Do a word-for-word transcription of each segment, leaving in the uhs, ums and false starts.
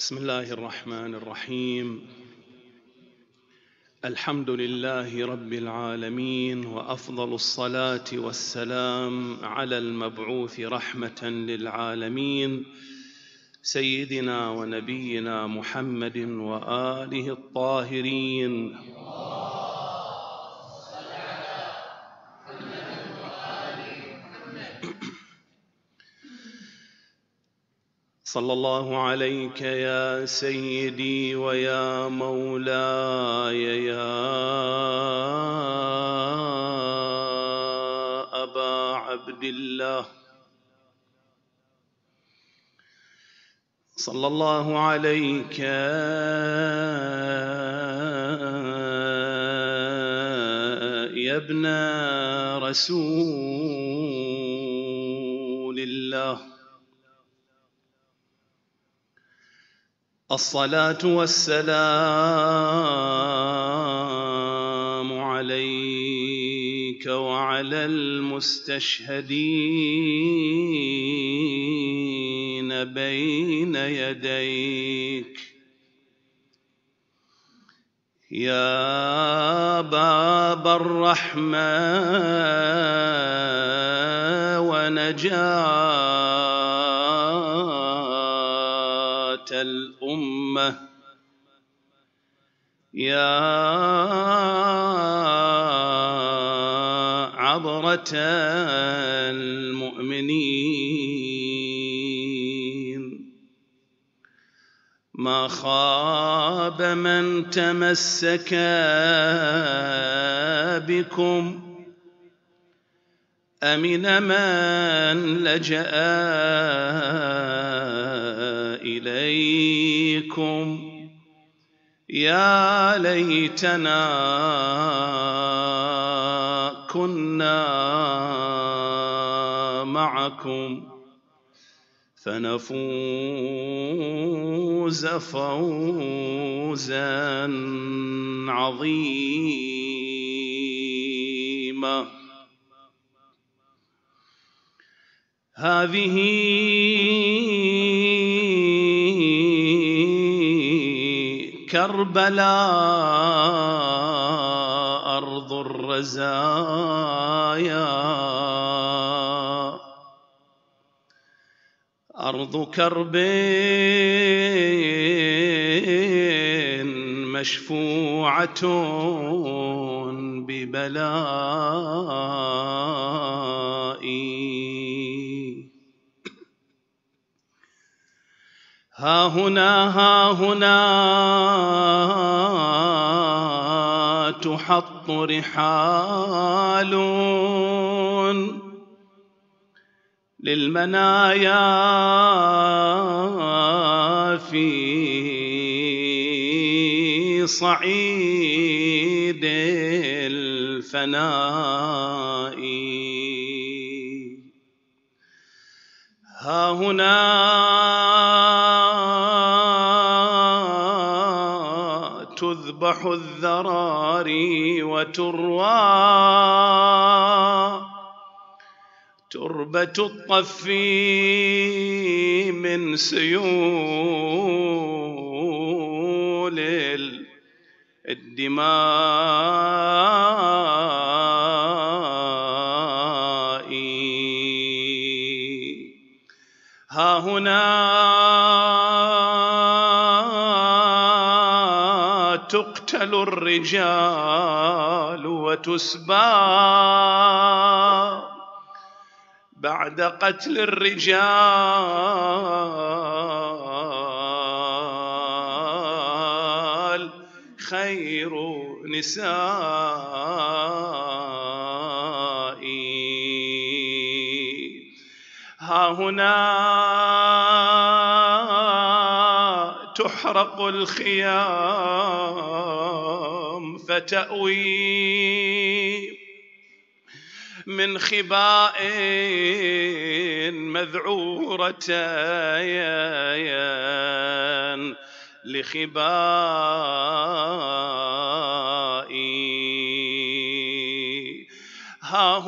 بسم الله الرحمن الرحيم. الحمد لله رب العالمين، وأفضل الصلاة والسلام على المبعوث رحمة للعالمين سيدنا ونبينا محمد وآله الطاهرين. صلى الله عليك يا سيدي ويا مولاي يا أبا عبد الله، صلى الله عليك يا ابن رسول الله. الصلاة والسلام عليك وعلى المستشهدين بين يديك يا باب الرحمة ونجاة الأمة، يا عبرة المؤمنين. ما خاب من تمسك بكم، أمن من لجأ إليكم. يا ليتنا كنا معكم فنفوز فوزا عظيما. هذه كربلاء أرض الرزايا، أرض كرب مشفوعة ببلائي. ها هنا ها هنا تحط رحال للمنايا في صعيد الفناء. ها هنا تذبح الذراري وتروى تربة الطف من سيول الدماء. ها هنا تقتل الرجال وتسبى بعد قتل الرجال خير نسائي. ها هنا تحرق الخيام فتأوي من خباء مذعورة لخبائي. ها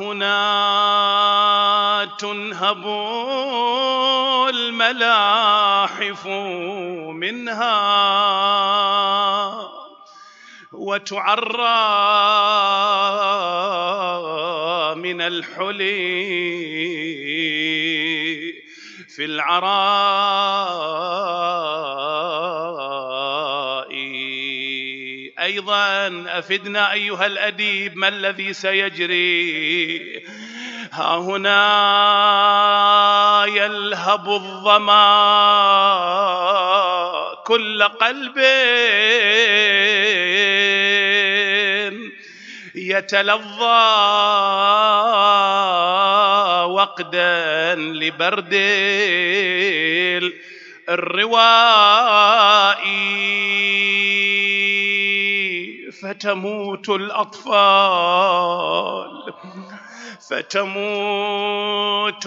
هنا تنهب الملاحف منها وتعرى من الحلي في العراء. أيضا أفدنا أيها الأديب، ما الذي سيجري؟ ها هنا يلهب الظما كل قلب يتلظى وقدا لبرد الرواء، فتموت الأطفال فتموت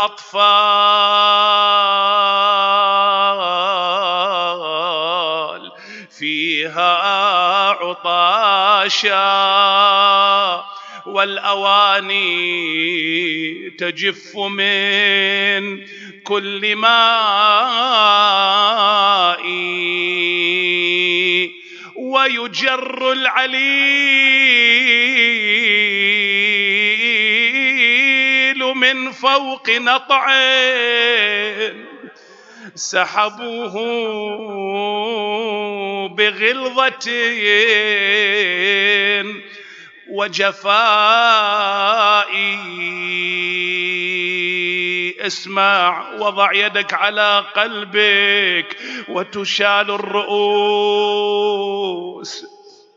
الأطفال فيها عطاشا، والأواني تجف من كل ماء، ويجر العليل من فوق نطع سحبوه بغلظة وجفاء. اسمع، وضع يدك على قلبك وتشال الرؤوس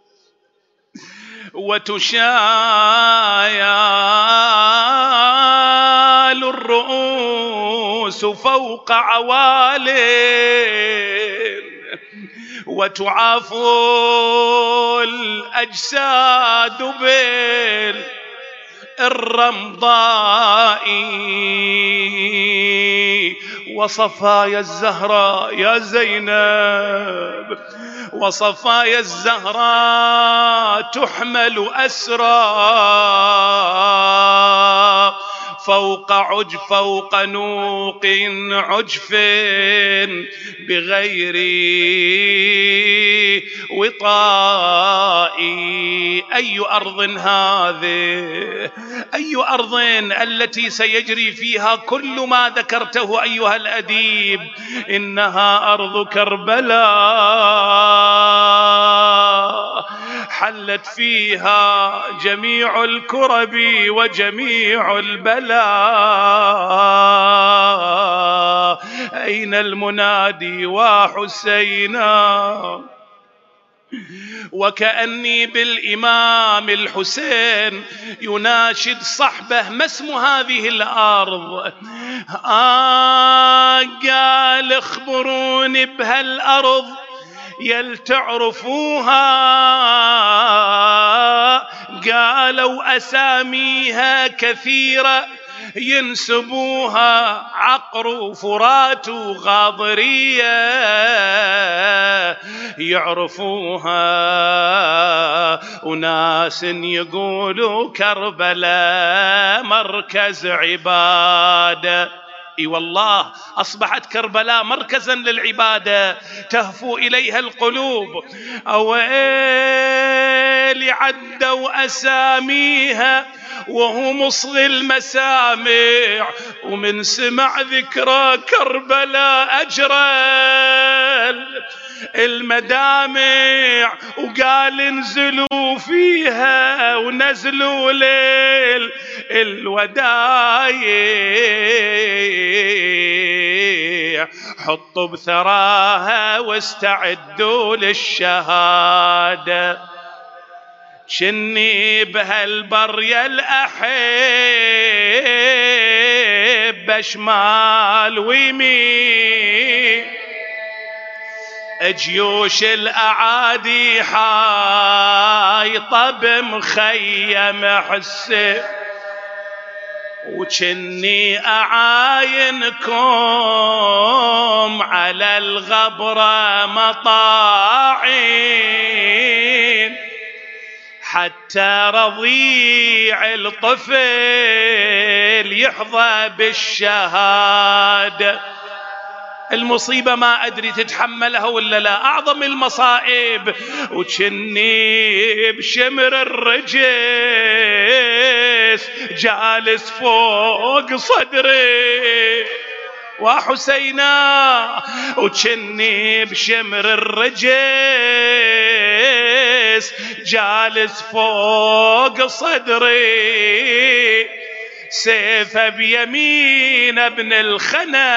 وتشايل الرؤوس فوق عوال، وتعاف الأجساد بالرمضاء. وصفايا الزهراء يا زينب، وصفايا الزهراء تحمل أسرى فوق عجف فوق نوق عجف بغير وطاء. أي أرض هذه؟ أي أرض التي سيجري فيها كل ما ذكرته أيها الأديب؟ إنها أرض كربلاء، حلت فيها جميع الكرب وجميع البلاء. أين المنادي وحسينا؟ وكأني بالإمام الحسين يناشد صحبه: ما اسم هذه الأرض؟ آه قال: اخبروني بهالأرض يل تعرفوها. قالوا: أساميها كثيرة ينسبوها، عقر وفرات وغاضرية يعرفوها، وناس يقولوا كربلاء مركز عبادة. اي والله اصبحت كربلاء مركزا للعباده تهفو اليها القلوب. اويلي عدوا اساميها وهو مصغي المسامع، ومن سمع ذكرى كربلاء اجرى المدامع، وقال انزلوا فيها ونزلوا ليل الودايع، حطوا بثراها واستعدوا للشهادة. شني بهالبر يا الأحب شمال ويمين، جيوش الأعادي حايطة بمخيم حسين، وجني أعاينكم على الغبرة مطاعين، حتى رضيع الطفل يحظى بالشهادة. المصيبة ما أدري تتحملها ولا لا، أعظم المصائب. وكني بشمر الرجس جالس فوق صدري وحسينا، وكني بشمر الرجس جالس فوق صدري، سيفه بيمين ابن الخنا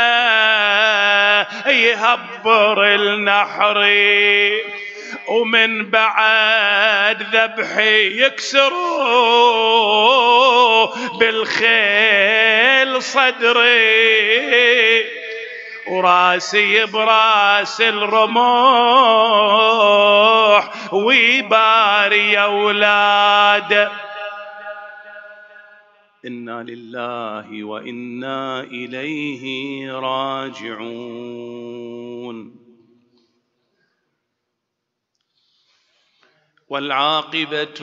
يهبر النحري، ومن بعد ذبحي يكسروا بالخيل صدري، وراسي براس الرموح ويباري يا أولاد. إنا لله وإنا إليه راجعون. والعاقبة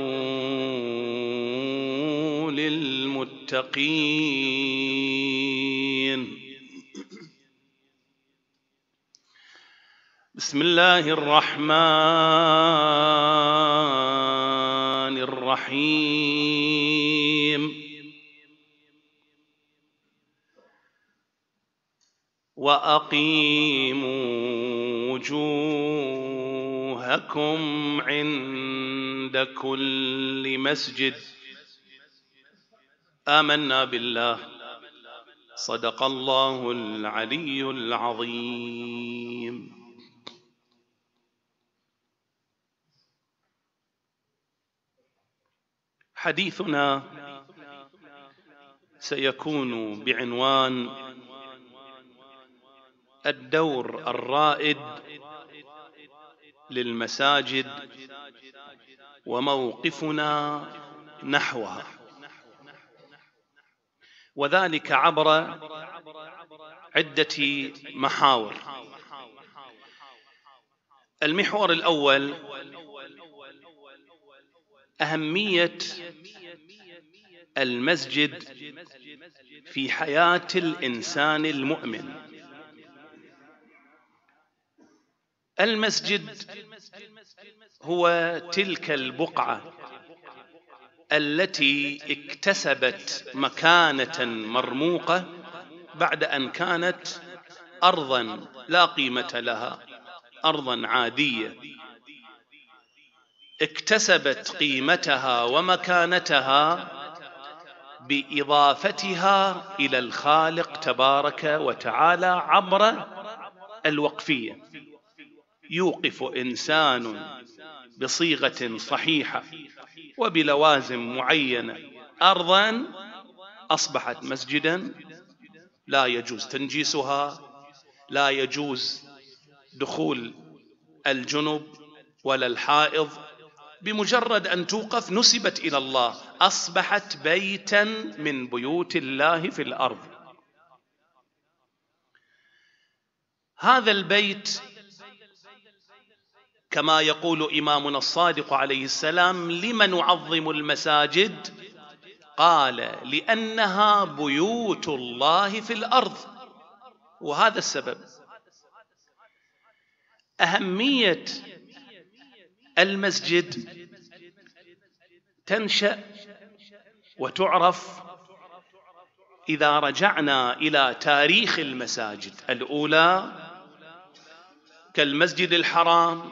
للمتقين. بسم الله الرحمن الرحيم. وأقيموا وجوهكم عند كل مسجد. آمنا بالله، صدق الله العلي العظيم. حديثنا سيكون بعنوان الدور الرائد للمساجد وموقفنا نحوها، وذلك عبر عدة محاور. المحور الأول أهمية المسجد في حياة الإنسان المؤمن. المسجد هو تلك البقعة التي اكتسبت مكانة مرموقة بعد أن كانت أرضاً لا قيمة لها، أرضاً عادية، اكتسبت قيمتها ومكانتها بإضافتها إلى الخالق تبارك وتعالى عبر الوقفية. يوقف إنسان بصيغة صحيحة وبلوازم معينة أرضاً، أصبحت مسجداً، لا يجوز تنجيسها، لا يجوز دخول الجنب ولا الحائض. بمجرد أن توقف نسبت إلى الله، أصبحت بيتاً من بيوت الله في الأرض. هذا البيت كما يقول إمامنا الصادق عليه السلام: لم نعظم المساجد؟ قال: لأنها بيوت الله في الأرض. وهذا السبب. أهمية المسجد تنشأ وتعرف إذا رجعنا إلى تاريخ المساجد الأولى كالمسجد الحرام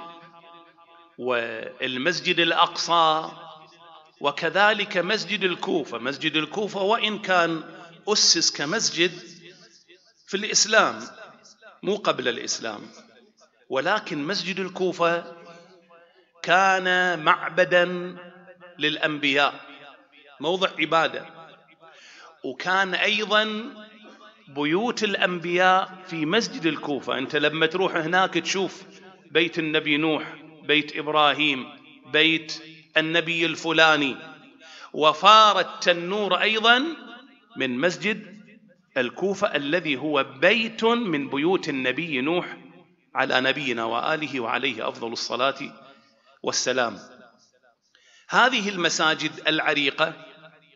والمسجد الأقصى، وكذلك مسجد الكوفة. مسجد الكوفة وإن كان أسس كمسجد في الإسلام مو قبل الإسلام، ولكن مسجد الكوفة كان معبداً للأنبياء، موضع عبادة، وكان أيضاً بيوت الأنبياء في مسجد الكوفة. أنت لما تروح هناك تشوف بيت النبي نوح، بيت إبراهيم، بيت النبي الفلاني. وفار التنور أيضاً من مسجد الكوفة الذي هو بيت من بيوت النبي نوح على نبينا وآله وعليه أفضل الصلاة والسلام. هذه المساجد العريقة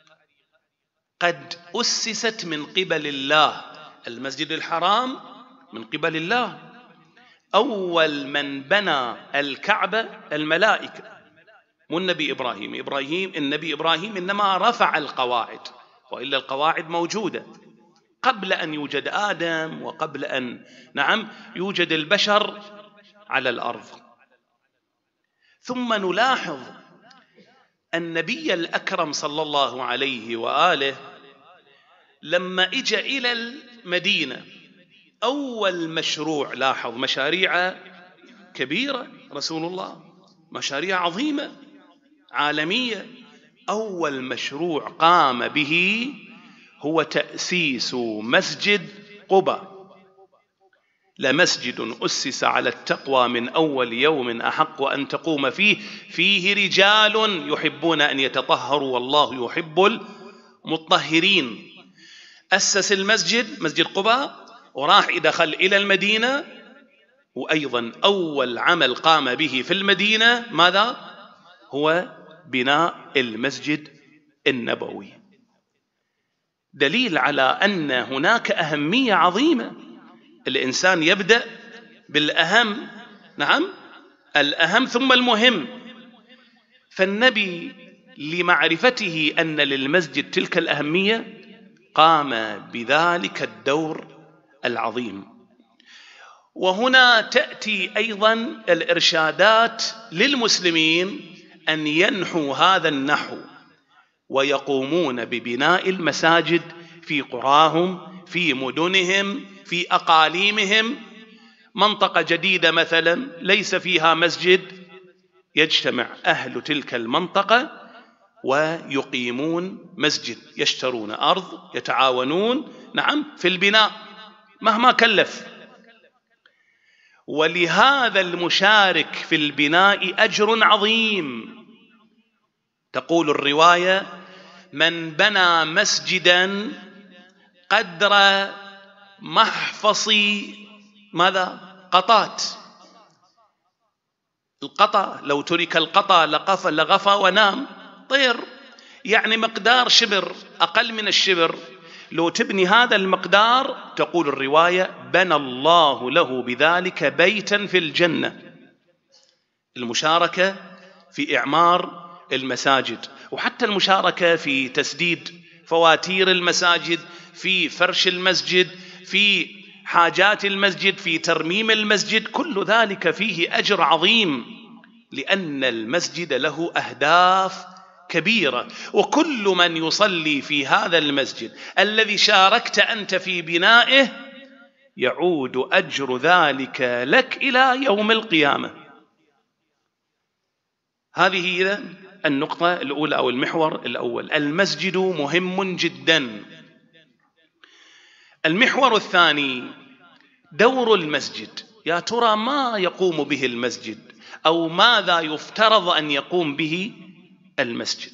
قد أسست من قبل الله. المسجد الحرام من قبل الله. أول من بنى الكعبة الملائكة، مو النبي إبراهيم. إبراهيم النبي إبراهيم إنما رفع القواعد، وإلا القواعد موجودة قبل أن يوجد آدم وقبل أن نعم يوجد البشر على الأرض. ثم نلاحظ النبي الأكرم صلى الله عليه وآله لما إجا إلى المدينة أول مشروع، لاحظ مشاريع كبيرة رسول الله، مشاريع عظيمة عالمية، أول مشروع قام به هو تأسيس مسجد قباء. لمسجد أسس على التقوى من أول يوم أحق أن تقوم فيه فيه رجال يحبون أن يتطهروا والله يحب المطهرين. أسس المسجد مسجد قباء وراح دخل إلى المدينة، وأيضا أول عمل قام به في المدينة ماذا؟ هو بناء المسجد النبوي. دليل على أن هناك أهمية عظيمة. الإنسان يبدأ بالأهم، نعم الأهم ثم المهم. فالنبي لمعرفته أن للمسجد تلك الأهمية قام بذلك الدور العظيم. وهنا تأتي أيضا الإرشادات للمسلمين أن ينحوا هذا النحو ويقومون ببناء المساجد في قراهم، في مدنهم، في أقاليمهم. منطقة جديدة مثلا ليس فيها مسجد، يجتمع أهل تلك المنطقة ويقيمون مسجد، يشترون أرض، يتعاونون نعم في البناء مهما كلف. ولهذا المشارك في البناء أجر عظيم. تقول الرواية: من بنى مسجدا قدر محفص ماذا؟ قطات. القطا لو ترك القطا لقف لغفى ونام طير، يعني مقدار شبر، أقل من الشبر. لو تبني هذا المقدار، تقول الرواية: بنى الله له بذلك بيتا في الجنة. المشاركة في إعمار المساجد، وحتى المشاركة في تسديد فواتير المساجد، في فرش المسجد، في حاجات المسجد، في ترميم المسجد، كل ذلك فيه أجر عظيم، لأن المسجد له أهداف كبيرة. وكل من يصلي في هذا المسجد الذي شاركت أنت في بنائه يعود أجر ذلك لك إلى يوم القيامة. هذه إذن النقطة الأولى أو المحور الأول. المسجد مهم جدا. المحور الثاني دور المسجد. يا ترى ما يقوم به المسجد، أو ماذا يفترض أن يقوم به المسجد؟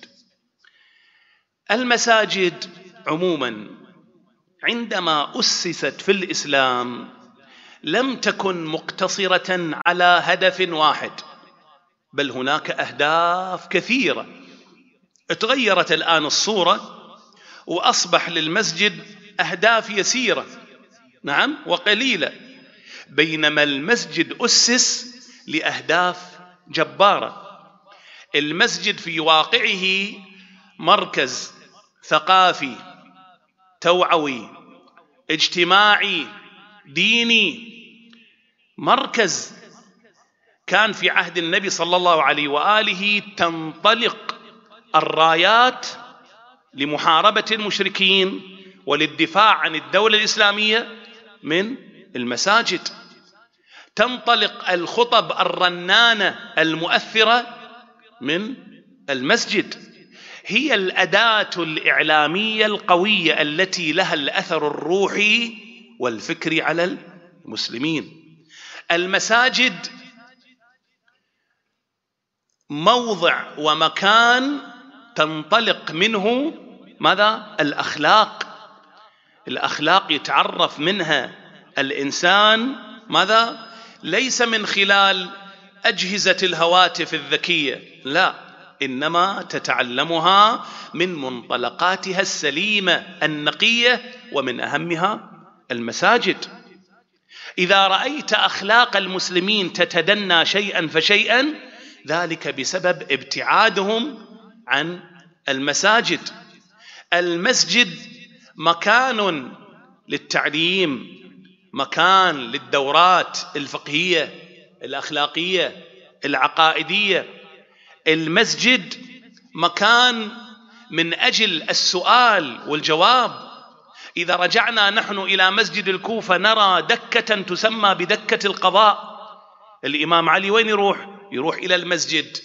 المساجد عموما عندما أسست في الإسلام لم تكن مقتصرة على هدف واحد، بل هناك أهداف كثيرة. اتغيرت الآن الصورة وأصبح للمسجد أهداف يسيرة نعم وقليلة، بينما المسجد أسس لأهداف جبارة. المسجد في واقعه مركز ثقافي توعوي اجتماعي ديني، مركز. كان في عهد النبي صلى الله عليه وآله تنطلق الرايات لمحاربة المشركين وللدفاع عن الدولة الإسلامية من المساجد، تنطلق الخطب الرنانة المؤثرة من المسجد. هي الأداة الإعلامية القوية التي لها الأثر الروحي والفكري على المسلمين. المساجد موضع ومكان تنطلق منه ماذا؟ الأخلاق. الأخلاق يتعرف منها الإنسان ماذا؟ ليس من خلال أجهزة الهواتف الذكية، لا، إنما تتعلمها من منطلقاتها السليمة النقية، ومن أهمها المساجد. إذا رأيت أخلاق المسلمين تتدنى شيئا فشيئا ذلك بسبب ابتعادهم عن المساجد. المسجد مكان للتعليم، مكان للدورات الفقهية الأخلاقية العقائدية. المسجد مكان من أجل السؤال والجواب. إذا رجعنا نحن إلى مسجد الكوفة نرى دكة تسمى بدكة القضاء. الإمام علي وين يروح؟ يروح إلى المسجد،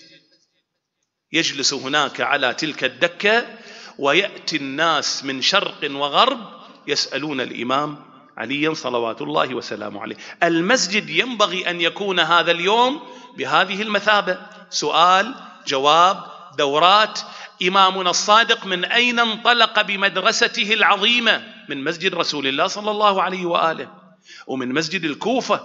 يجلس هناك على تلك الدكة، ويأتي الناس من شرق وغرب يسألون الإمام عليا صلوات الله وسلامه عليه. المسجد ينبغي أن يكون هذا اليوم بهذه المثابة، سؤال جواب دورات. إمامنا الصادق من أين انطلق بمدرسته العظيمة؟ من مسجد رسول الله صلى الله عليه وآله ومن مسجد الكوفة.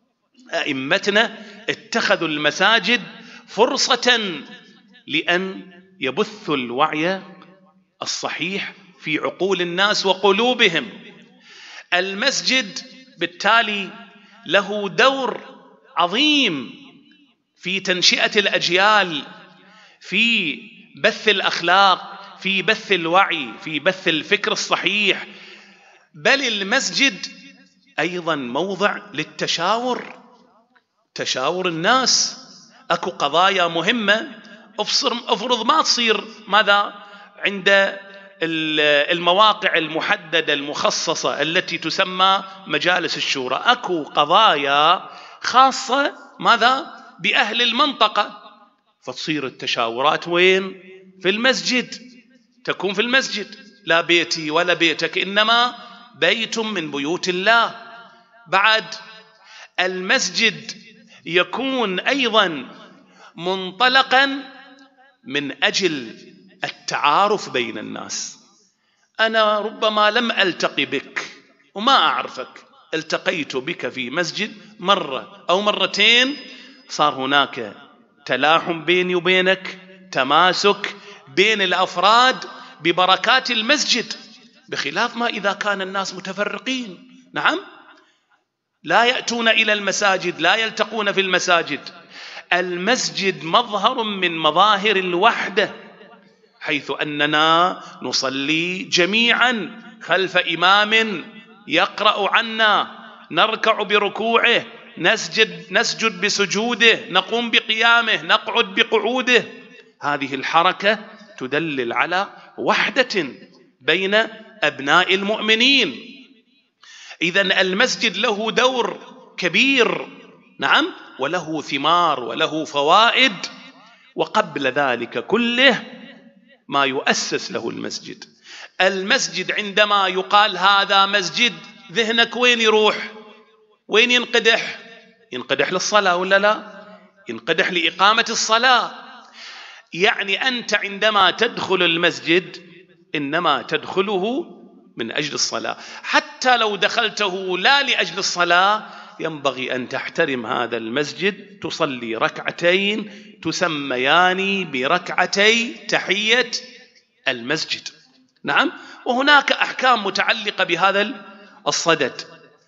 أئمتنا اتخذوا المساجد فرصة لأن يبثوا الوعي الصحيح في عقول الناس وقلوبهم. المسجد بالتالي له دور عظيم في تنشئة الأجيال، في بث الأخلاق، في بث الوعي، في بث الفكر الصحيح. بل المسجد أيضا موضع للتشاور، تشاور الناس. أكو قضايا مهمة افرض ما تصير ماذا عند المواقع المحددة المخصصة التي تسمى مجالس الشورى. أكو قضايا خاصة ماذا بأهل المنطقة، فتصير التشاورات وين؟ في المسجد، تكون في المسجد، لا بيتي ولا بيتك إنما بيت من بيوت الله. بعد المسجد يكون أيضا منطلقا من أجل التعارف بين الناس. أنا ربما لم ألتقي بك وما أعرفك، التقيت بك في مسجد مرة أو مرتين، صار هناك تلاحم بيني وبينك، تماسك بين الأفراد ببركات المسجد، بخلاف ما إذا كان الناس متفرقين. نعم، لا يأتون إلى المساجد، لا يلتقون في المساجد. المسجد مظهر من مظاهر الوحدة، حيث أننا نصلي جميعا خلف إمام يقرأ عنا، نركع بركوعه، نسجد نسجد بسجوده، نقوم بقيامه، نقعد بقعوده. هذه الحركة تدلل على وحدة بين أبناء المؤمنين. إذن المسجد له دور كبير، نعم، وله ثمار وله فوائد. وقبل ذلك كله ما يؤسس له المسجد. المسجد عندما يقال هذا مسجد ذهنك وين يروح؟ وين ينقدح؟ ينقدح للصلاة ولا لا؟ ينقدح لإقامة الصلاة. يعني أنت عندما تدخل المسجد إنما تدخله من أجل الصلاة. حتى لو دخلته لا لأجل الصلاة ينبغي أن تحترم هذا المسجد، تصلي ركعتين تسميان بركعتي تحية المسجد. نعم، وهناك أحكام متعلقة بهذا الصدد.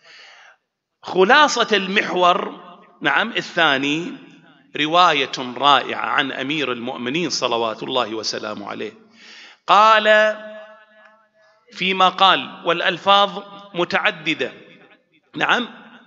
خلاصة المحور نعم الثاني رواية رائعة عن أمير المؤمنين صلوات الله وسلامه عليه. قال فيما قال، والألفاظ متعددة، نعم،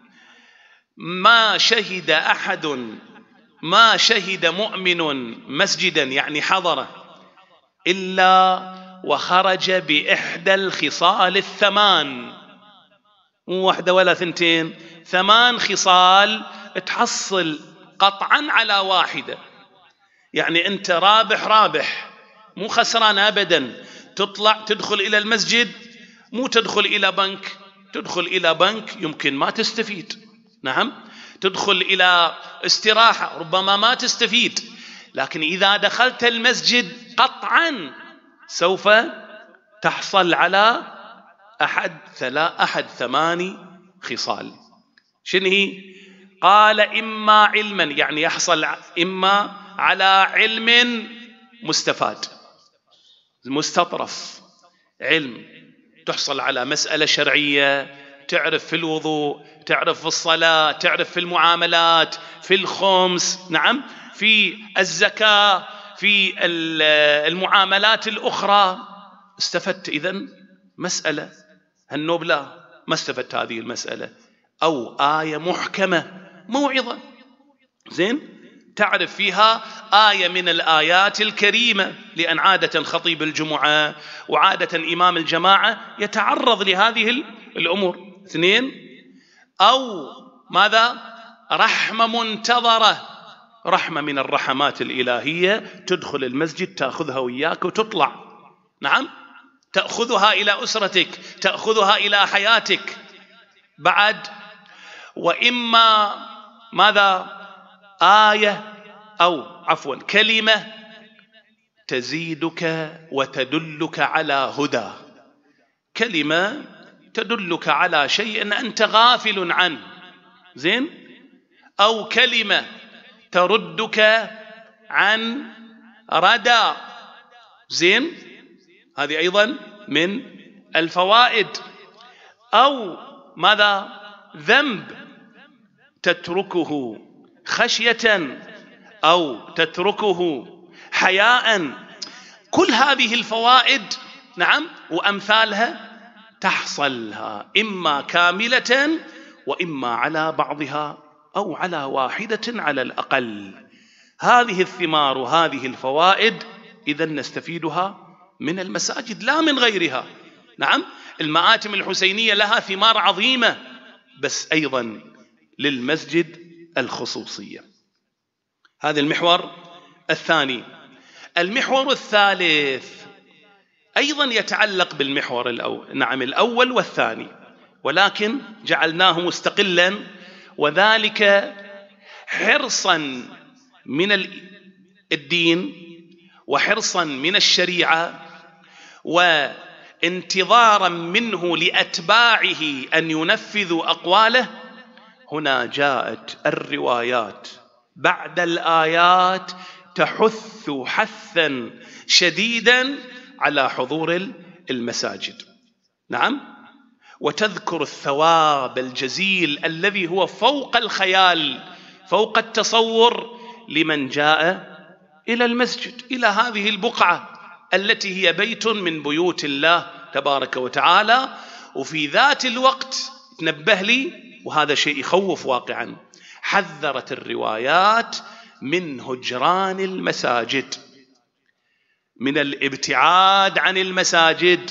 ما شهد أحد ما شهد مؤمن مسجدا يعني حضره إلا وخرج بإحدى الخصال الثمان، مو واحدة ولا ثنتين، ثمان خصال تحصل قطعا على واحدة. يعني أنت رابح رابح، مو خسران أبدا. تطلع تدخل إلى المسجد، مو تدخل إلى بنك، تدخل إلى بنك يمكن ما تستفيد، نعم، تدخل إلى استراحة ربما ما تستفيد. لكن إذا دخلت المسجد قطعا سوف تحصل على أحد ثلاث أحد ثماني خصال. شنو هي؟ قال إما علما، يعني يحصل إما على علم مستفاد مستطرف، علم تحصل على مسألة شرعية تعرف في الوضوء، تعرف في الصلاة، تعرف في المعاملات، في الخمس، نعم، في الزكاة، في المعاملات الأخرى. استفدت إذن مسألة هالنوبلة، ما استفدت هذه المسألة. أو آية محكمة، موعظة، زين، تعرف فيها آية من الآيات الكريمة، لأن عادة خطيب الجمعة وعادة إمام الجماعة يتعرض لهذه الأمور. اثنين، أو ماذا؟ رحمة منتظرة، رحمة من الرحمات الإلهية، تدخل المسجد تأخذها وياك وتطلع، نعم، تأخذها إلى أسرتك، تأخذها إلى حياتك. بعد، وإما ماذا؟ آية أو عفوا كلمة تزيدك وتدلك على هدى، كلمة تدلك على شيء أنت غافل عنه، زين، أو كلمة تردك عن ردى، زين، هذه أيضا من الفوائد. أو ماذا؟ ذنب تتركه خشية أو تتركه حياء. كل هذه الفوائد، نعم، وأمثالها تحصلها إما كاملة وإما على بعضها أو على واحدة على الأقل. هذه الثمار وهذه الفوائد إذن نستفيدها من المساجد لا من غيرها. نعم، المآتم الحسينية لها ثمار عظيمة، بس أيضا للمسجد الخصوصية. هذا المحور الثاني. المحور الثالث أيضا يتعلق بالمحور الأول، نعم، الأول والثاني، ولكن جعلناه مستقلا، وذلك حرصا من الدين وحرصا من الشريعة وانتظارا منه لأتباعه أن ينفذوا أقواله. هنا جاءت الروايات بعد الآيات تحث حثا شديدا على حضور المساجد، نعم، وتذكر الثواب الجزيل الذي هو فوق الخيال، فوق التصور، لمن جاء إلى المسجد، إلى هذه البقعة التي هي بيت من بيوت الله تبارك وتعالى. وفي ذات الوقت تنبه لي، وهذا شيء يخوف واقعا، حذرت الروايات من هجران المساجد، من الابتعاد عن المساجد،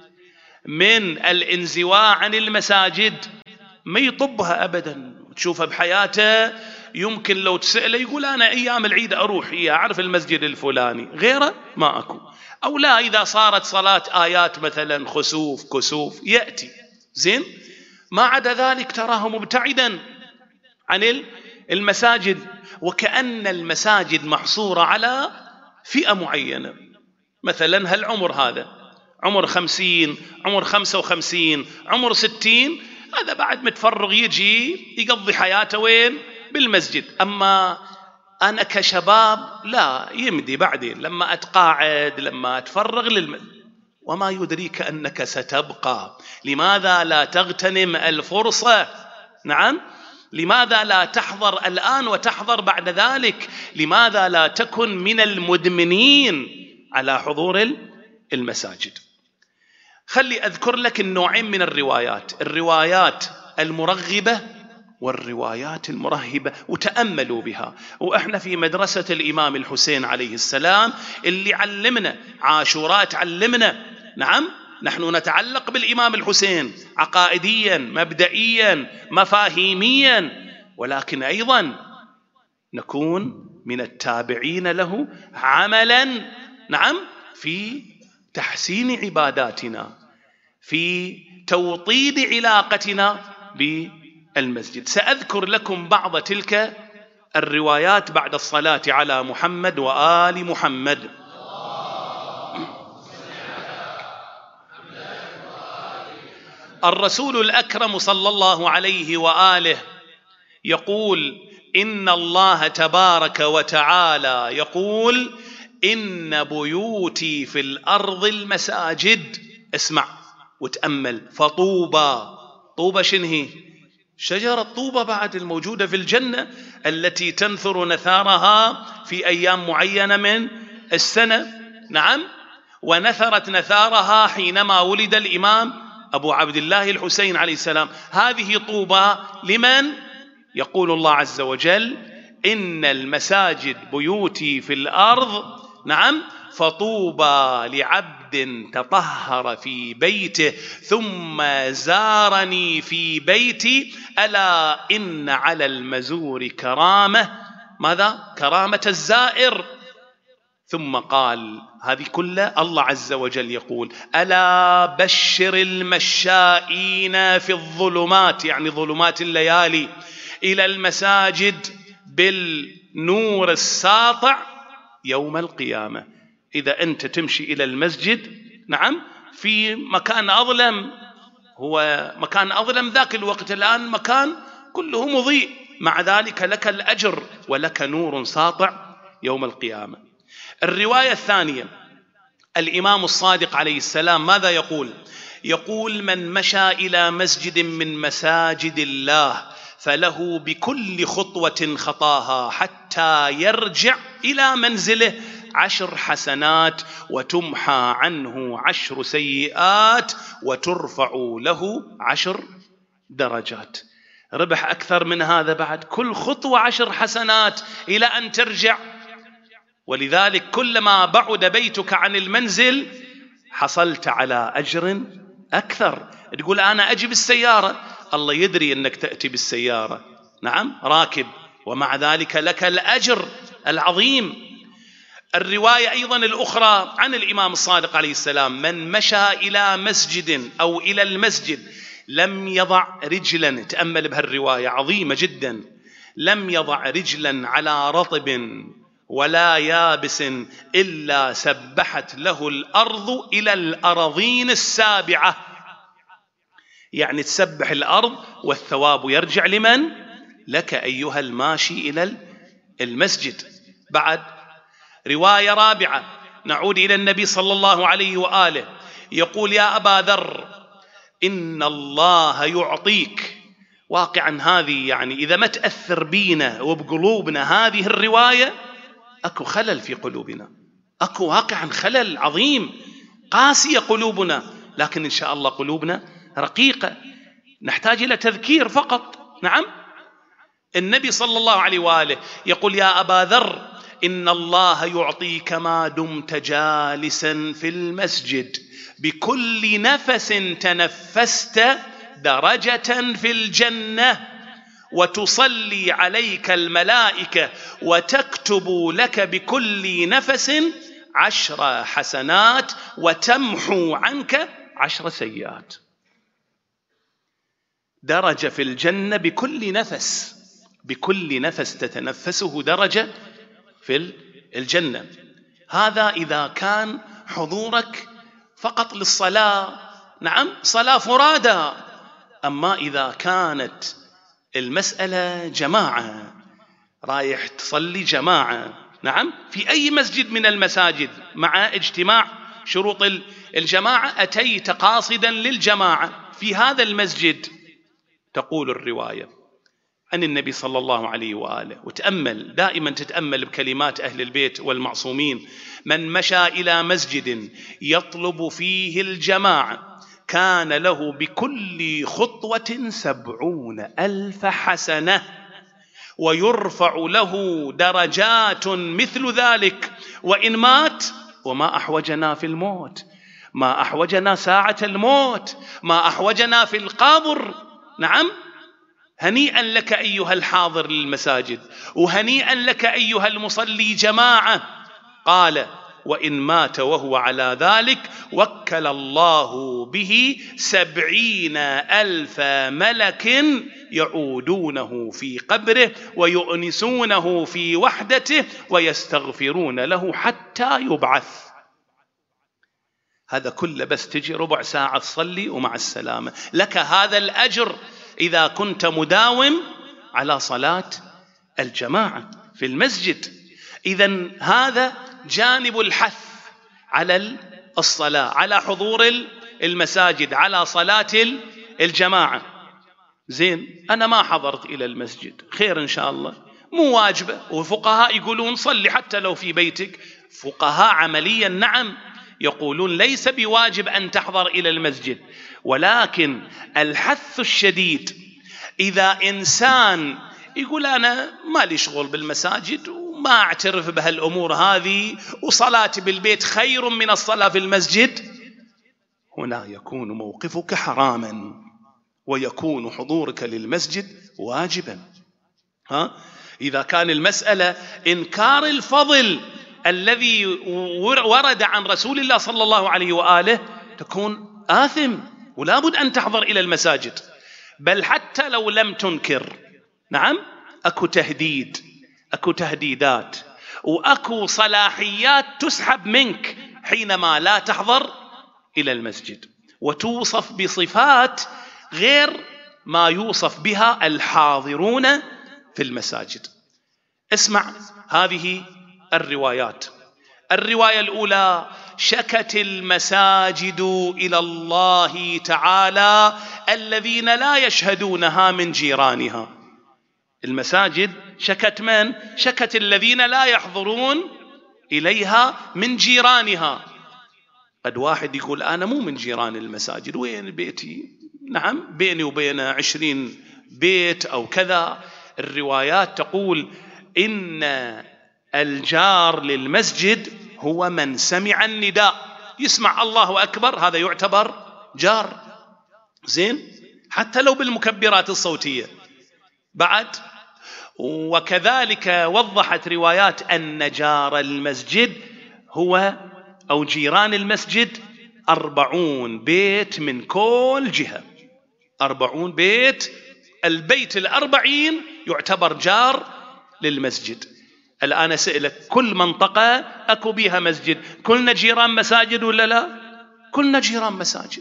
من الانزواء عن المساجد. ما يطبها أبدا، تشوفها بحياته، يمكن لو تسأله يقول أنا أيام العيد أروح أعرف المسجد الفلاني، غيره ما أكو. أو لا، إذا صارت صلاة آيات مثلا خسوف كسوف يأتي، زين، ما عدا ذلك تراه مبتعدا عن المساجد، وكأن المساجد محصورة على فئة معينة. مثلا هالعمر هذا عمر خمسين، عمر خمسة وخمسين، عمر ستين، هذا بعد متفرغ يجي يقضي حياته وين؟ بالمسجد. أما أنا كشباب لا، يمدي بعدين لما أتقاعد، لما أتفرغ للمسجد. وما يدريك أنك ستبقى. لماذا لا تغتنم الفرصة؟ نعم، لماذا لا تحضر الآن وتحضر بعد ذلك؟ لماذا لا تكن من المدمنين على حضور المساجد؟ خلي أذكر لك النوعين من الروايات، الروايات المرغبة والروايات المرهبة، وتأملوا بها. وإحنا في مدرسة الإمام الحسين عليه السلام اللي علمنا، عاشوراء تعلمنا، نعم، نحن نتعلق بالإمام الحسين عقائديا، مبدئيا، مفاهيميا، ولكن أيضا نكون من التابعين له عملا، نعم، في تحسين عباداتنا، في توطيد علاقتنا بالمسجد. سأذكر لكم بعض تلك الروايات بعد الصلاة على محمد وآل محمد. الرسول الأكرم صلى الله عليه وآله يقول: إن الله تبارك وتعالى يقول: إن بيوتي في الأرض المساجد. اسمع وتأمل: فطوبى طوبة شنهي؟ شجرة طوبة بعد الموجودة في الجنة التي تنثر نثارها في أيام معينة من السنة. نعم، ونثرت نثارها حينما ولد الإمام أبو عبد الله الحسين عليه السلام. هذه طوبى لمن؟ يقول الله عز وجل: إن المساجد بيوتي في الأرض، نعم، فطوبى لعبد تطهر في بيته ثم زارني في بيتي، ألا إن على المزور كرامة. ماذا؟ كرامة الزائر. ثم قال هذه كلها الله عز وجل يقول: ألا بشر المشائين في الظلمات، يعني ظلمات الليالي، إلى المساجد بالنور الساطع يوم القيامة. إذا أنت تمشي إلى المسجد، نعم، في مكان أظلم، هو مكان أظلم ذاك الوقت، الآن مكان كله مضيء، مع ذلك لك الأجر ولك نور ساطع يوم القيامة. الرواية الثانية، الإمام الصادق عليه السلام ماذا يقول؟ يقول: من مشى إلى مسجد من مساجد الله فله بكل خطوة خطاها حتى يرجع إلى منزله عشر حسنات، وتمحى عنه عشر سيئات، وترفع له عشر درجات. ربح أكثر من هذا بعد؟ كل خطوة عشر حسنات إلى أن ترجع. ولذلك كلما بعد بيتك عن المنزل حصلت على أجر أكثر. تقول أنا أجي بالسيارة، الله يدري أنك تأتي بالسيارة، نعم، راكب، ومع ذلك لك الأجر العظيم. الرواية أيضا الأخرى عن الإمام الصادق عليه السلام: من مشى إلى مسجد أو إلى المسجد لم يضع رجلا، تأمل بهالرواية عظيمة جدا، لم يضع رجلا على رطب ولا يابس إلا سبحت له الأرض إلى الأراضين السابعة. يعني تسبح الأرض والثواب يرجع لمن؟ لك أيها الماشي إلى المسجد. بعد رواية رابعة، نعود إلى النبي صلى الله عليه وآله، يقول: يا أبا ذر إن الله يعطيك. واقعا هذه يعني إذا ما تأثر بينا وبقلوبنا هذه الرواية، أكو خلل في قلوبنا، أكو واقعا خلل عظيم، قاسية قلوبنا، لكن إن شاء الله قلوبنا رقيقة، نحتاج إلى تذكير فقط. نعم، النبي صلى الله عليه وآله يقول: يا أبا ذر إن الله يعطيك ما دمت جالسا في المسجد، بكل نفس تنفست درجة في الجنة، وتصلي عليك الملائكة وتكتب لك بكل نفس عشر حسنات، وتمحو عنك عشر سيئات. درجة في الجنة بكل نفس، بكل نفس تتنفسه درجة في الجنة. هذا إذا كان حضورك فقط للصلاة، نعم، صلاة فرادى. أما إذا كانت المسألة جماعة، رايح تصلي جماعة، نعم، في أي مسجد من المساجد مع اجتماع شروط الجماعة، أتيت قاصدا للجماعة في هذا المسجد، تقول الرواية عن النبي صلى الله عليه وآله، وتأمل دائما، تتأمل بكلمات أهل البيت والمعصومين: من مشى إلى مسجد يطلب فيه الجماعة كان له بكل خطوة سبعون ألف حسنة، ويرفع له درجات مثل ذلك وإن مات. وما أحوجنا في الموت، ما أحوجنا ساعة الموت، ما أحوجنا في القبر. نعم، هنيئا لك أيها الحاضر للمساجد، وهنيئا لك أيها المصلي جماعة. قال: وإن مات وهو على ذلك وكل الله به سبعين ألف ملك يعودونه في قبره ويؤنسونه في وحدته ويستغفرون له حتى يبعث. هذا كله بس تجي ربع ساعة تصلي ومع السلامة، لك هذا الأجر إذا كنت مداوم على صلاة الجماعة في المسجد. إذن هذا جانب الحث على الصلاة، على حضور المساجد، على صلاة الجماعة. زين أنا ما حضرت إلى المسجد، خير إن شاء الله، مو واجبة، والفقهاء يقولون صلي حتى لو في بيتك. فقهاء عمليا نعم يقولون ليس بواجب أن تحضر إلى المسجد، ولكن الحث الشديد إذا إنسان يقول أنا ما لي شغل بالمساجد وما أعترف بهالأمور هذه وصلاتي بالبيت خير من الصلاة في المسجد، هنا يكون موقفك حراما ويكون حضورك للمسجد واجبا. ها؟ إذا كان المسألة إنكار الفضل الذي ورد عن رسول الله صلى الله عليه وآله تكون آثم، ولا بد أن تحضر إلى المساجد. بل حتى لو لم تنكر، نعم أكو تهديد، أكو تهديدات، وأكو صلاحيات تسحب منك حينما لا تحضر إلى المسجد، وتوصف بصفات غير ما يوصف بها الحاضرون في المساجد. اسمع هذه الروايات. الرواية الأولى: شكت المساجد إلى الله تعالى الذين لا يشهدونها من جيرانها. المساجد شكت من؟ شكت الذين لا يحضرون إليها من جيرانها. قد واحد يقول أنا مو من جيران المساجد، وين بيتي؟ نعم بيني وبين عشرين بيت أو كذا. الروايات تقول إن الجار للمسجد هو من سمع النداء، يسمع الله أكبر، هذا يعتبر جار. زين، حتى لو بالمكبرات الصوتية بعد. وكذلك وضحت روايات أن جار المسجد هو أو جيران المسجد أربعون بيت من كل جهة، أربعون بيت، البيت الأربعين يعتبر جار للمسجد. الآن أسألك، كل منطقة أكو بيها مسجد، كلنا جيران مساجد ولا لا؟ كلنا جيران مساجد،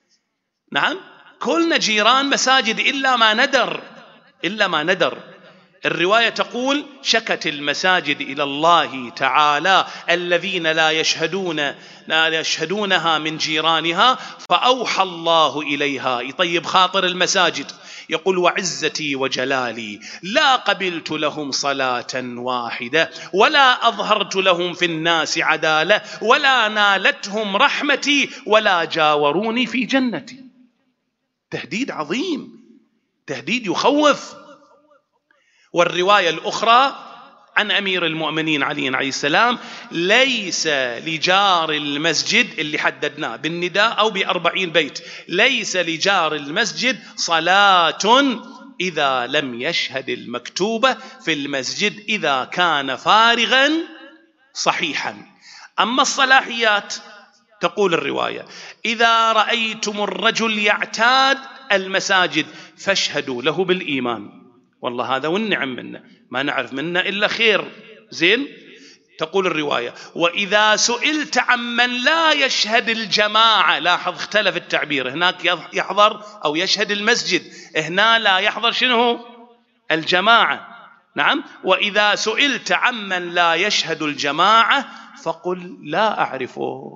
نعم كلنا جيران مساجد، إلا ما ندر، إلا ما ندر. الرواية تقول: شكت المساجد إلى الله تعالى الذين لا يشهدون لا يشهدونها من جيرانها، فأوحى الله إليها، يطيب خاطر المساجد، يقول: وعزتي وجلالي لا قبلت لهم صلاة واحدة ولا أظهرت لهم في الناس عدالة ولا نالتهم رحمتي ولا جاوروني في جنتي. تهديد عظيم، تهديد يخوف. والرواية الأخرى عن أمير المؤمنين علي عليه السلام: ليس لجار المسجد، اللي حددناه بالنداء أو بأربعين بيت، ليس لجار المسجد صلاة إذا لم يشهد المكتوبة في المسجد إذا كان فارغا صحيحا. أما الصلاحيات تقول الرواية: إذا رأيتم الرجل يعتاد المساجد فاشهدوا له بالإيمان. والله هذا والنعم منا، ما نعرف منا إلا خير. زين، تقول الرواية: وإذا سئلت عمن لا يشهد الجماعة، لاحظ اختلف التعبير، هناك يحضر أو يشهد المسجد، هنا لا يحضر شنو؟ الجماعة. نعم، وإذا سئلت عمن لا يشهد الجماعة فقل لا أعرفه،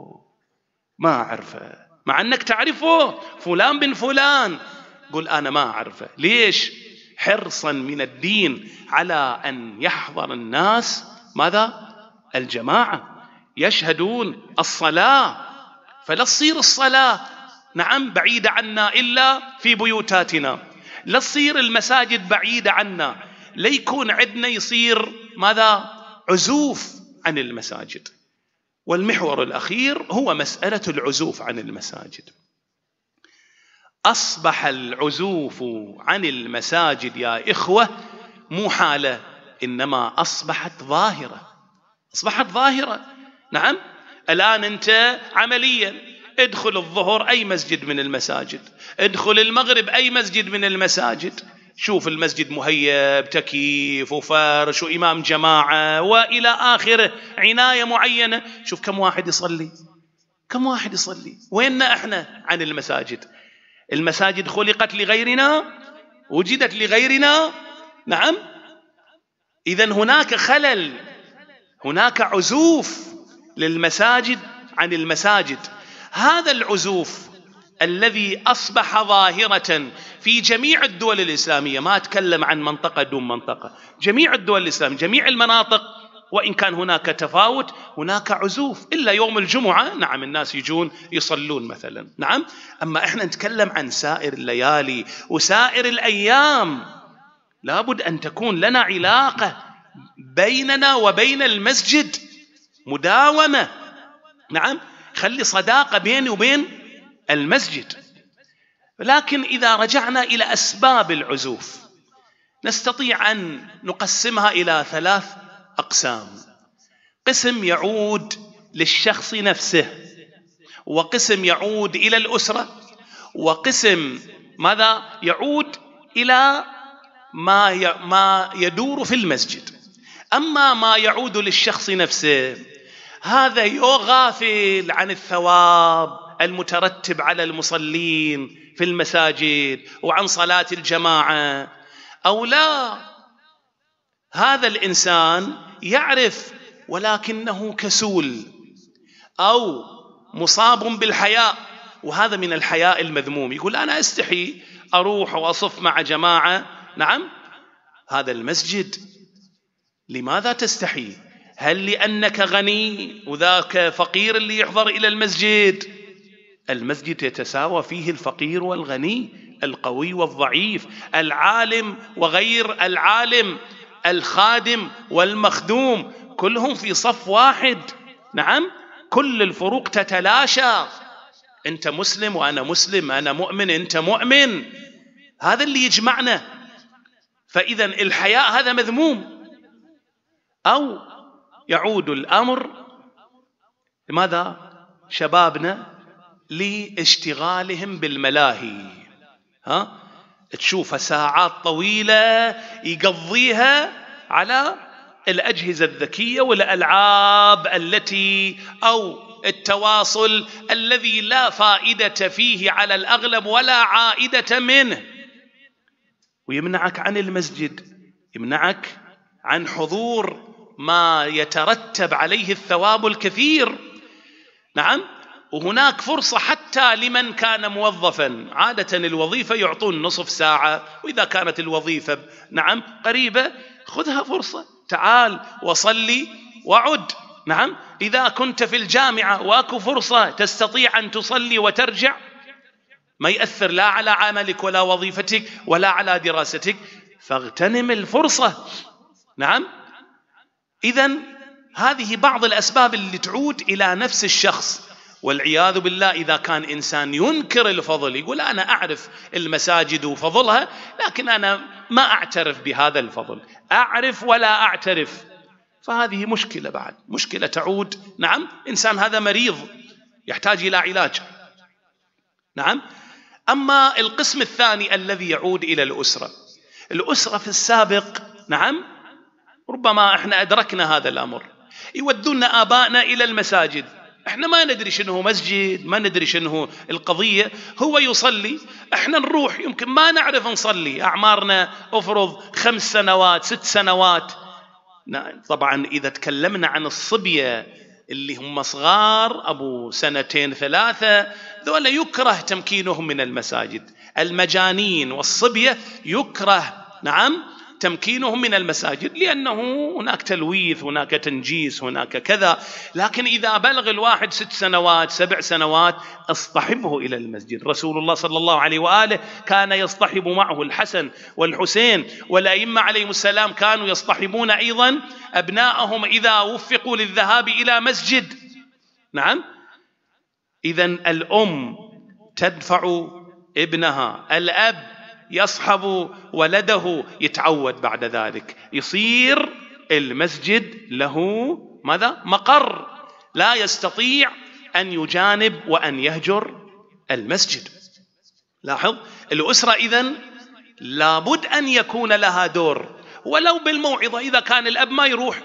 ما أعرفه، مع أنك تعرفه فلان بن فلان، قل أنا ما أعرفه. ليش؟ حرصا من الدين على أن يحضر الناس ماذا؟ الجماعة، يشهدون الصلاة، فلا تصير الصلاة نعم بعيدة عنا إلا في بيوتاتنا، لا تصير المساجد بعيدة عنا، لا يكون عندنا يصير ماذا؟ عزوف عن المساجد. والمحور الأخير هو مسألة العزوف عن المساجد. أصبح العزوف عن المساجد يا إخوة مو حالة، إنما أصبحت ظاهرة، أصبحت ظاهرة. نعم، الآن أنت عمليا ادخل الظهر أي مسجد من المساجد، ادخل المغرب أي مسجد من المساجد، شوف المسجد مهيب، تكييف وفرش وإمام جماعة وإلى آخره، عناية معينة. شوف كم واحد يصلي، كم واحد يصلي. ويننا إحنا عن المساجد؟ المساجد خلقت لغيرنا، وجدت لغيرنا. نعم، إذن هناك خلل، هناك عزوف للمساجد عن المساجد. هذا العزوف الذي أصبح ظاهرة في جميع الدول الإسلامية، ما أتكلم عن منطقة دون منطقة، جميع الدول الإسلامية، جميع المناطق، وإن كان هناك تفاوت هناك عزوف، إلا يوم الجمعة نعم الناس يجون يصلون مثلا، نعم. أما إحنا نتكلم عن سائر الليالي وسائر الأيام، لابد أن تكون لنا علاقة بيننا وبين المسجد مداومة، نعم، خلي صداقة بيني وبين المسجد. لكن إذا رجعنا إلى أسباب العزوف نستطيع أن نقسمها إلى ثلاث أقسام: قسم يعود للشخص نفسه، وقسم يعود إلى الأسرة، وقسم ماذا يعود إلى ما ما يدور في المسجد. أما ما يعود للشخص نفسه هذا يغافل عن الثواب المترتب على المصلين في المساجد وعن صلاة الجماعة، أو لا، هذا الإنسان يعرف ولكنه كسول أو مصاب بالحياء، وهذا من الحياء المذموم، يقول أنا أستحي أروح وأصف مع جماعة، نعم. هذا المسجد لماذا تستحي؟ هل لأنك غني وذاك فقير اللي يحضر إلى المسجد؟ المسجد يتساوى فيه الفقير والغني، القوي والضعيف، العالم وغير العالم، الخادم والمخدوم، كلهم في صف واحد، نعم. كل الفروق تتلاشى، أنت مسلم وأنا مسلم، أنا مؤمن أنت مؤمن، هذا اللي يجمعنا. فإذا الحياء هذا مذموم. أو يعود الأمر لماذا؟ شبابنا لاشتغالهم بالملاهي، ها، تشوف ساعات طويلة يقضيها على الأجهزة الذكية والألعاب التي أو التواصل الذي لا فائدة فيه على الأغلب ولا عائدة منه، ويمنعك عن المسجد، يمنعك عن حضور ما يترتب عليه الثواب الكثير، نعم. وهناك فرصة حتى لمن كان موظفا، عادة الوظيفة يعطون نصف ساعة، وإذا كانت الوظيفة نعم قريبة خذها فرصة، تعال وصلي وعد، نعم. إذا كنت في الجامعة واكو فرصة تستطيع أن تصلي وترجع، ما يأثر لا على عملك ولا وظيفتك ولا على دراستك، فاغتنم الفرصة، نعم. إذن هذه بعض الأسباب اللي تعود إلى نفس الشخص. والعياذ بالله إذا كان إنسان ينكر الفضل، يقول أنا أعرف المساجد وفضلها لكن أنا ما أعترف بهذا الفضل، أعرف ولا أعترف، فهذه مشكلة، بعد مشكلة تعود، نعم. إنسان هذا مريض يحتاج إلى علاج، نعم. أما القسم الثاني الذي يعود إلى الأسرة، الأسرة في السابق، نعم، ربما احنا أدركنا هذا الأمر، يودون آبائنا إلى المساجد، احنا ما ندري شنو مسجد، ما ندري شنو القضية، هو يصلي، احنا نروح يمكن ما نعرف نصلي، أعمارنا أفرض خمس سنوات ست سنوات. طبعا إذا تكلمنا عن الصبية اللي هم صغار أبو سنتين ثلاثة، ذولا يكره تمكينهم من المساجد، المجانين والصبية يكره، نعم، تمكينهم من المساجد، لأنه هناك تلويث، هناك تنجيس، هناك كذا. لكن إذا بلغ الواحد ست سنوات سبع سنوات اصطحبه إلى المسجد. رسول الله صلى الله عليه وآله كان يصطحب معه الحسن والحسين، والأئمة عليهم السلام كانوا يصطحبون أيضا أبناءهم إذا وفقوا للذهاب إلى مسجد، نعم. إذن الأم تدفع ابنها، الأب يصحب ولده، يتعود بعد ذلك، يصير المسجد له ماذا؟ مقر، لا يستطيع أن يجانب وأن يهجر المسجد. لاحظ، الأسرة إذن لابد أن يكون لها دور، ولو بالموعظة، إذا كان الأب ما يروح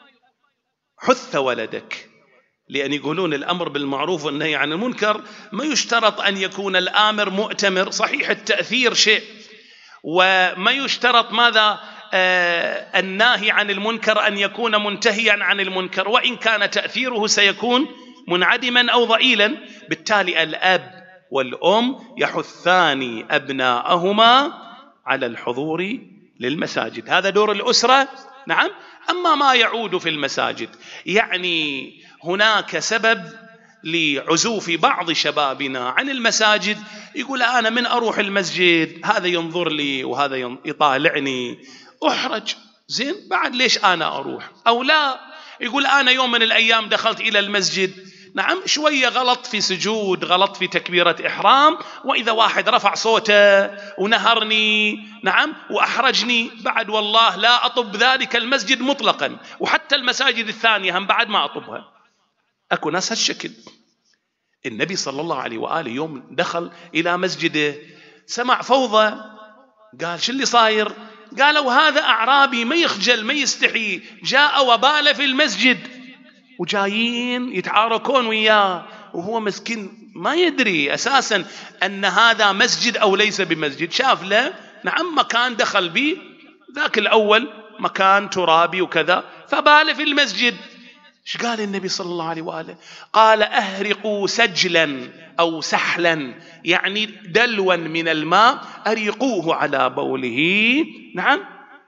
حث ولدك، لأن يقولون الأمر بالمعروف والنهي عن المنكر ما يشترط أن يكون الآمر مؤتمر، صحيح التأثير شيء، وما يشترط ماذا؟ آه الناهي عن المنكر أن يكون منتهيا عن المنكر، وإن كان تأثيره سيكون منعدما أو ضئيلا. بالتالي الأب والأم يحثان أبناءهما على الحضور للمساجد. هذا دور الأسرة. نعم. أما ما يعود في المساجد، يعني هناك سبب لعزوف بعض شبابنا عن المساجد، يقول أنا من أروح المسجد هذا ينظر لي وهذا يطالعني، أحرج، زين بعد ليش أنا أروح؟ أو لا، يقول أنا يوم من الأيام دخلت إلى المسجد، نعم شوية غلط في سجود، غلط في تكبيرة إحرام، وإذا واحد رفع صوته ونهرني، نعم وأحرجني، بعد والله لا أطب ذلك المسجد مطلقا، وحتى المساجد الثانية هم بعد ما أطبها. أكو ناس هالشكل. النبي صلى الله عليه وآله يوم دخل إلى مسجده سمع فوضى، قال شو اللي صاير؟ قالوا هذا أعرابي ما يخجل ما يستحي، جاء وبال في المسجد، وجايين يتعاركون وياه، وهو مسكين ما يدري أساسا أن هذا مسجد أو ليس بمسجد. شاف له نعم مكان دخل به، ذاك الأول مكان ترابي وكذا، فبال في المسجد. ايش قال النبي صلى الله عليه وآله؟ قال أهرقوا سجلا أو سحلا، يعني دلوا من الماء، أريقوه على بوله، نعم،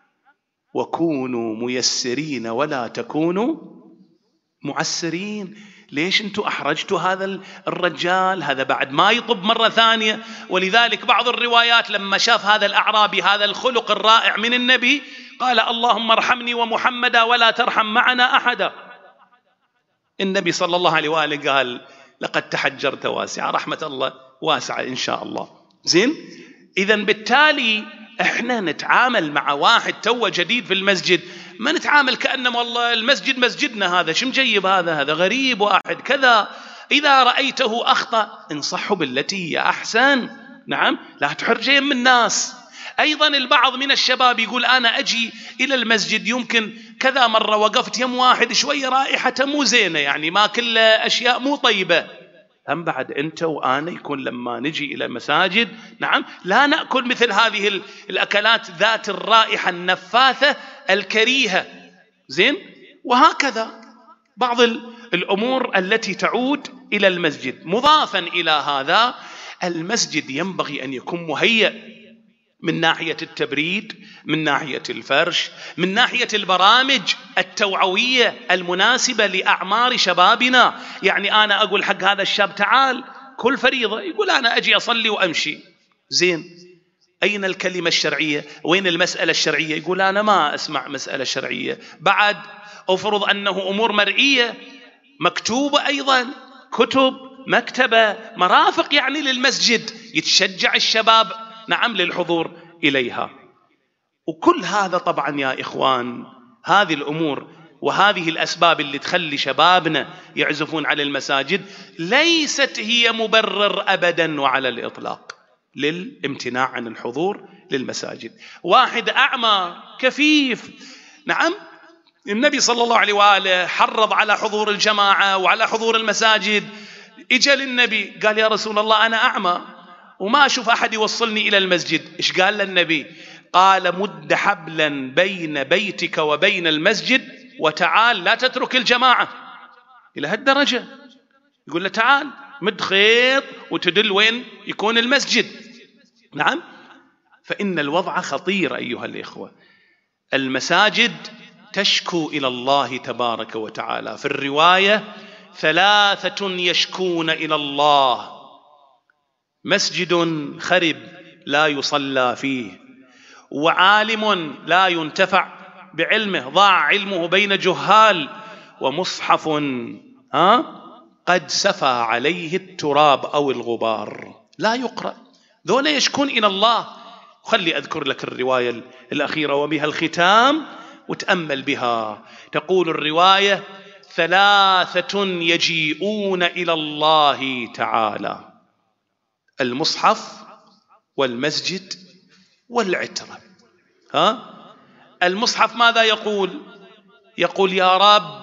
وكونوا ميسرين ولا تكونوا معسرين. ليش انتم احرجتوا هذا الرجال؟ هذا بعد ما يطب مرة ثانية. ولذلك بعض الروايات لما شاف هذا الأعرابي هذا الخلق الرائع من النبي قال اللهم ارحمني ومحمدا ولا ترحم معنا أحدا. النبي صلى الله عليه وآله قال لقد تحجرت واسعة، رحمة الله واسعة إن شاء الله. زين. إذن بالتالي احنا نتعامل مع واحد توه جديد في المسجد، ما نتعامل كأنما والله المسجد مسجدنا، هذا شو مجيب، هذا هذا غريب واحد كذا. إذا رأيته أخطأ انصحه بالتي هي أحسن، نعم، لا تحرجين من الناس. أيضا البعض من الشباب يقول أنا أجي إلى المسجد، يمكن كذا مرة وقفت يم واحد شوية رائحته مو زينة، يعني ما كل أشياء مو طيبة. هم بعد أنت وأنا يكون لما نجي إلى مساجد، نعم، لا نأكل مثل هذه الأكلات ذات الرائحة النفاثة الكريهة. زين. وهكذا بعض الأمور التي تعود إلى المسجد. مضافا إلى هذا، المسجد ينبغي أن يكون مهيأ من ناحية التبريد، من ناحية الفرش، من ناحية البرامج التوعوية المناسبة لأعمار شبابنا. يعني أنا أقول حق هذا الشاب تعال كل فريضة، يقول أنا أجي أصلي وأمشي. زين. أين الكلمة الشرعية؟ وين المسألة الشرعية؟ يقول أنا ما أسمع مسألة شرعية. بعد أفرض أنه أمور مرئية مكتوبة، أيضا كتب، مكتبة، مرافق يعني للمسجد، يتشجع الشباب نعم للحضور إليها. وكل هذا طبعا يا إخوان، هذه الأمور وهذه الأسباب اللي تخلي شبابنا يعزفون على المساجد ليست هي مبرر أبدا وعلى الإطلاق للامتناع عن الحضور للمساجد. واحد أعمى كفيف، نعم، النبي صلى الله عليه وآله حرض على حضور الجماعة وعلى حضور المساجد. إجا للنبي قال يا رسول الله أنا أعمى وما أشوف أحد يوصلني إلى المسجد. إيش قال للنبي؟ قال مد حبلا بين بيتك وبين المسجد وتعال، لا تترك الجماعة. إلى هالدرجة يقول له تعال مد خيط وتدل وين يكون المسجد. نعم. فإن الوضع خطير أيها الإخوة. المساجد تشكو إلى الله تبارك وتعالى. في الرواية ثلاثة يشكون إلى الله: مسجد خرب لا يصلى فيه، وعالم لا ينتفع بعلمه ضاع علمه بين جهال، ومصحف ها قد سفى عليه التراب أو الغبار لا يقرأ. ذولا يشكون إلى الله. خلي أذكر لك الرواية الأخيرة وبها الختام وتأمل بها. تقول الرواية: ثلاثة يجيئون إلى الله تعالى: المصحف والمسجد والعترة. ها؟ المصحف ماذا يقول؟ يقول يا رب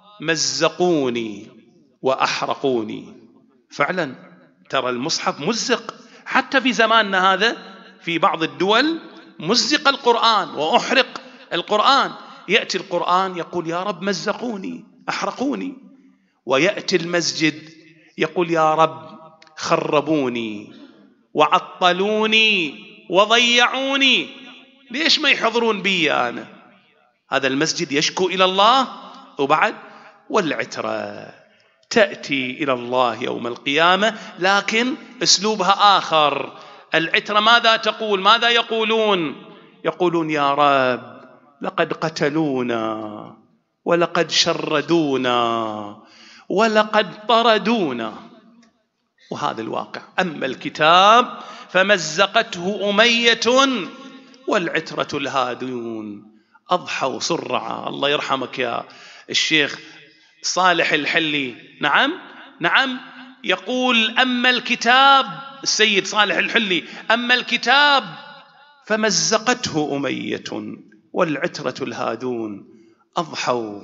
مزقوني وأحرقوني. فعلا ترى المصحف مزق، حتى في زماننا هذا في بعض الدول مزق القرآن وأحرق القرآن. يأتي القرآن يقول يا رب مزقوني أحرقوني، ويأتي المسجد يقول يا رب خربوني وعطلوني وضيعوني، ليش ما يحضرون بي أنا؟ هذا المسجد يشكو إلى الله. وبعد والعترة تأتي إلى الله يوم القيامة، لكن أسلوبها آخر. العترة ماذا تقول؟ ماذا يقولون؟ يقولون يا رب لقد قتلونا ولقد شردونا ولقد طردونا. وهذا الواقع. أما الكتاب فمزقته أمية والعترة الهادون أضحوا صرعا. الله يرحمك يا الشيخ صالح الحلي. نعم نعم يقول أما الكتاب، السيد صالح الحلي، أما الكتاب فمزقته أمية والعترة الهادون أضحوا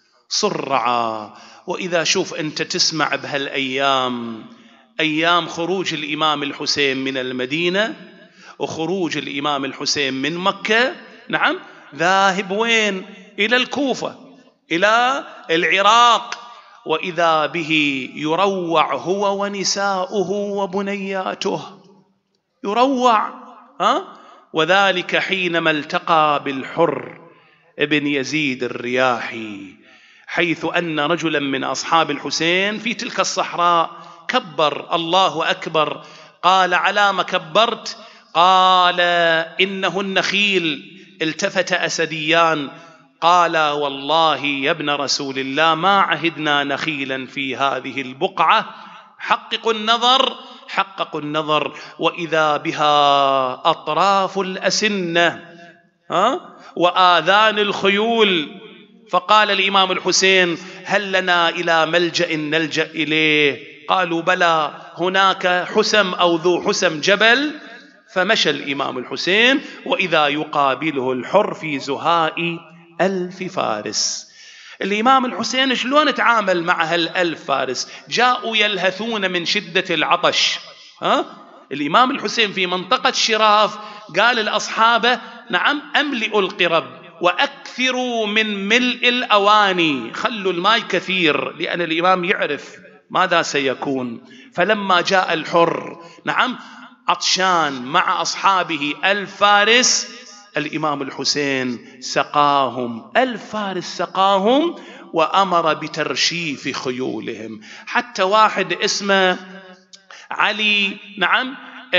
صرعا. وإذا شوف أنت تسمع بهالأيام، أيام خروج الإمام الحسين من المدينة وخروج الإمام الحسين من مكة، نعم، ذاهب وين؟ إلى الكوفة، إلى العراق، وإذا به يروع هو ونساؤه وبنياته، يروع. ها؟ وذلك حينما التقى بالحر ابن يزيد الرياحي، حيث أن رجلا من أصحاب الحسين في تلك الصحراء كبر الله أكبر. قال على ما كبرت؟ قال إنه النخيل. التفت أسديان قال والله يا ابن رسول الله ما عهدنا نخيلا في هذه البقعة، حققوا النظر حققوا النظر. وإذا بها أطراف الأسنة ها وآذان الخيول. فقال الإمام الحسين هل لنا إلى ملجأ نلجأ إليه؟ قالوا بلى، هناك حسم أو ذو حسم جبل. فمشى الإمام الحسين وإذا يقابله الحر في زهاء ألف فارس. الإمام الحسين شلون تعامل مع هالألف فارس؟ جاءوا يلهثون من شدة العطش. ها؟ الإمام الحسين في منطقة شراف قال لأصحابه نعم أملئوا القرب وأكثروا من ملء الأواني، خلوا الماء كثير، لأن الإمام يعرف ماذا سيكون. فلما جاء الحر نعم عطشان مع أصحابه ألف فارس، الإمام الحسين سقاهم، ألف فارس سقاهم، وأمر بترشيف خيولهم. حتى واحد اسمه علي، نعم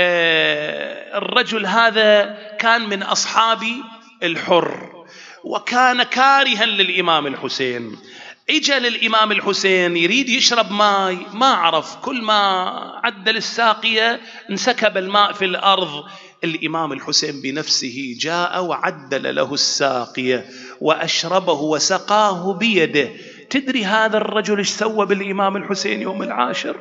آه الرجل هذا كان من أصحاب الحر وكان كارها للإمام الحسين. اجى للإمام الحسين يريد يشرب ماء، ما عرف، كل ما عدل الساقية انسكب الماء في الأرض. الإمام الحسين بنفسه جاء وعدل له الساقية وأشربه وسقاه بيده. تدري هذا الرجل ايش سوى بالإمام الحسين يوم العاشر؟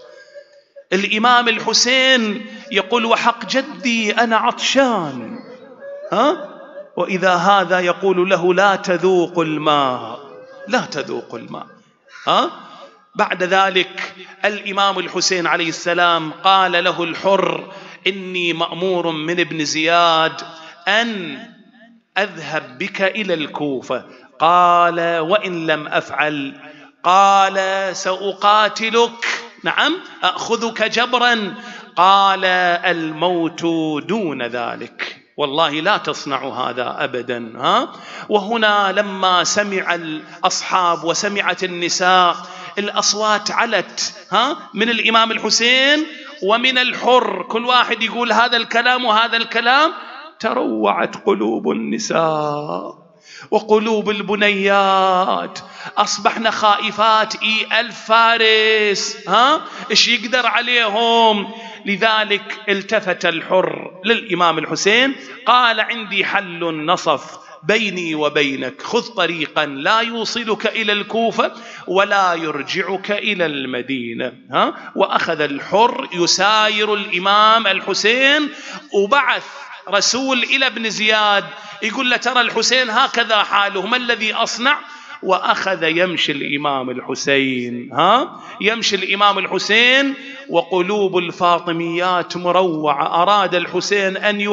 الإمام الحسين يقول وحق جدي أنا عطشان، ها؟ وإذا هذا يقول له لا تذوق الماء، لا تذوق الماء. ها؟ بعد ذلك الإمام الحسين عليه السلام قال له الحر إني مأمور من ابن زياد أن أذهب بك إلى الكوفة. قال وإن لم أفعل؟ قال سأقاتلك، نعم أخذك جبرا. قال الموت دون ذلك، والله لا تصنع هذا أبدا. ها؟ وهنا لما سمع الأصحاب وسمعت النساء الأصوات علت ها من الإمام الحسين ومن الحر، كل واحد يقول هذا الكلام وهذا الكلام، تروعت قلوب النساء وقلوب البنيات، أصبحنا خائفات. إي ألف فارس، ها إيش يقدر عليهم؟ لذلك التفت الحر للإمام الحسين قال عندي حل نصف بيني وبينك، خذ طريقا لا يوصلك إلى الكوفة ولا يرجعك إلى المدينة. ها؟ وأخذ الحر يساير الإمام الحسين، وبعث رسول إلى ابن زياد يقول له ترى الحسين هكذا حاله، ما الذي أصنع؟ وأخذ يمشي الإمام الحسين، ها يمشي الإمام الحسين وقلوب الفاطميات مروعة. أراد الحسين أن يهدد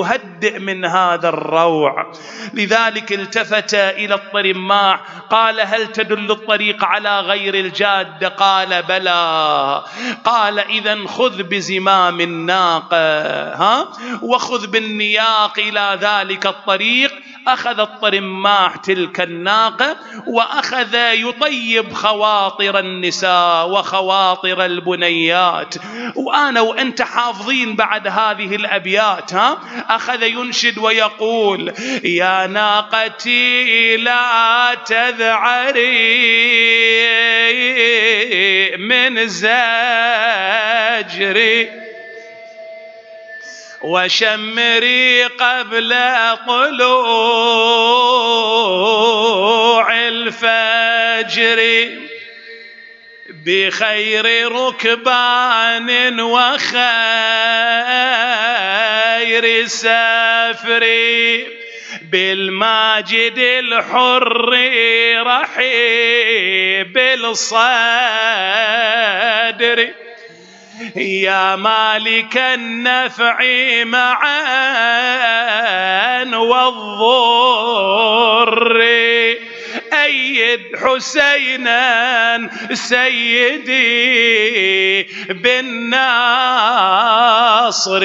مهدئ من هذا الروع. لذلك التفت إلى الطرماح قال: هل تدل الطريق على غير الجادة؟ قال: بلى. قال: إذن خذ بزمام الناقة ها وخذ بالنياق إلى ذلك الطريق. أخذ الطرماح تلك الناقة وأخذ يطيب خواطر النساء وخواطر البنيات. وأنا وأنت حافظين بعد هذه الأبيات ها أخذ ينشد ويقول: يا ناقتي لا تذعري من زجري وشمري قبل طلوع الفجر بخير ركبان وخير سفر بالماجد الحر رحيب الصدر يا مالك النفع معا والضر أيد حسينا سيدي بالناصر.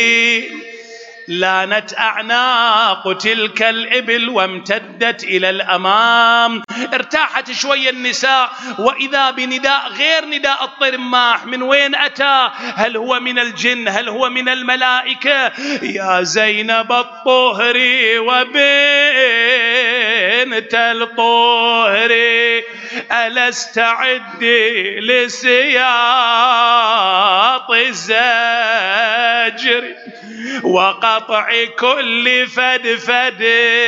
لانت أعناق تلك الإبل وامتدت إلى الأمام. ارتاحت شوية النساء وإذا بنداء غير نداء الطرماح. من وين أتى؟ هل هو من الجن؟ هل هو من الملائكة؟ يا زينب الطهر وبنت الطهر ألا استعدي لسياط الزجر وقطع كل فدفد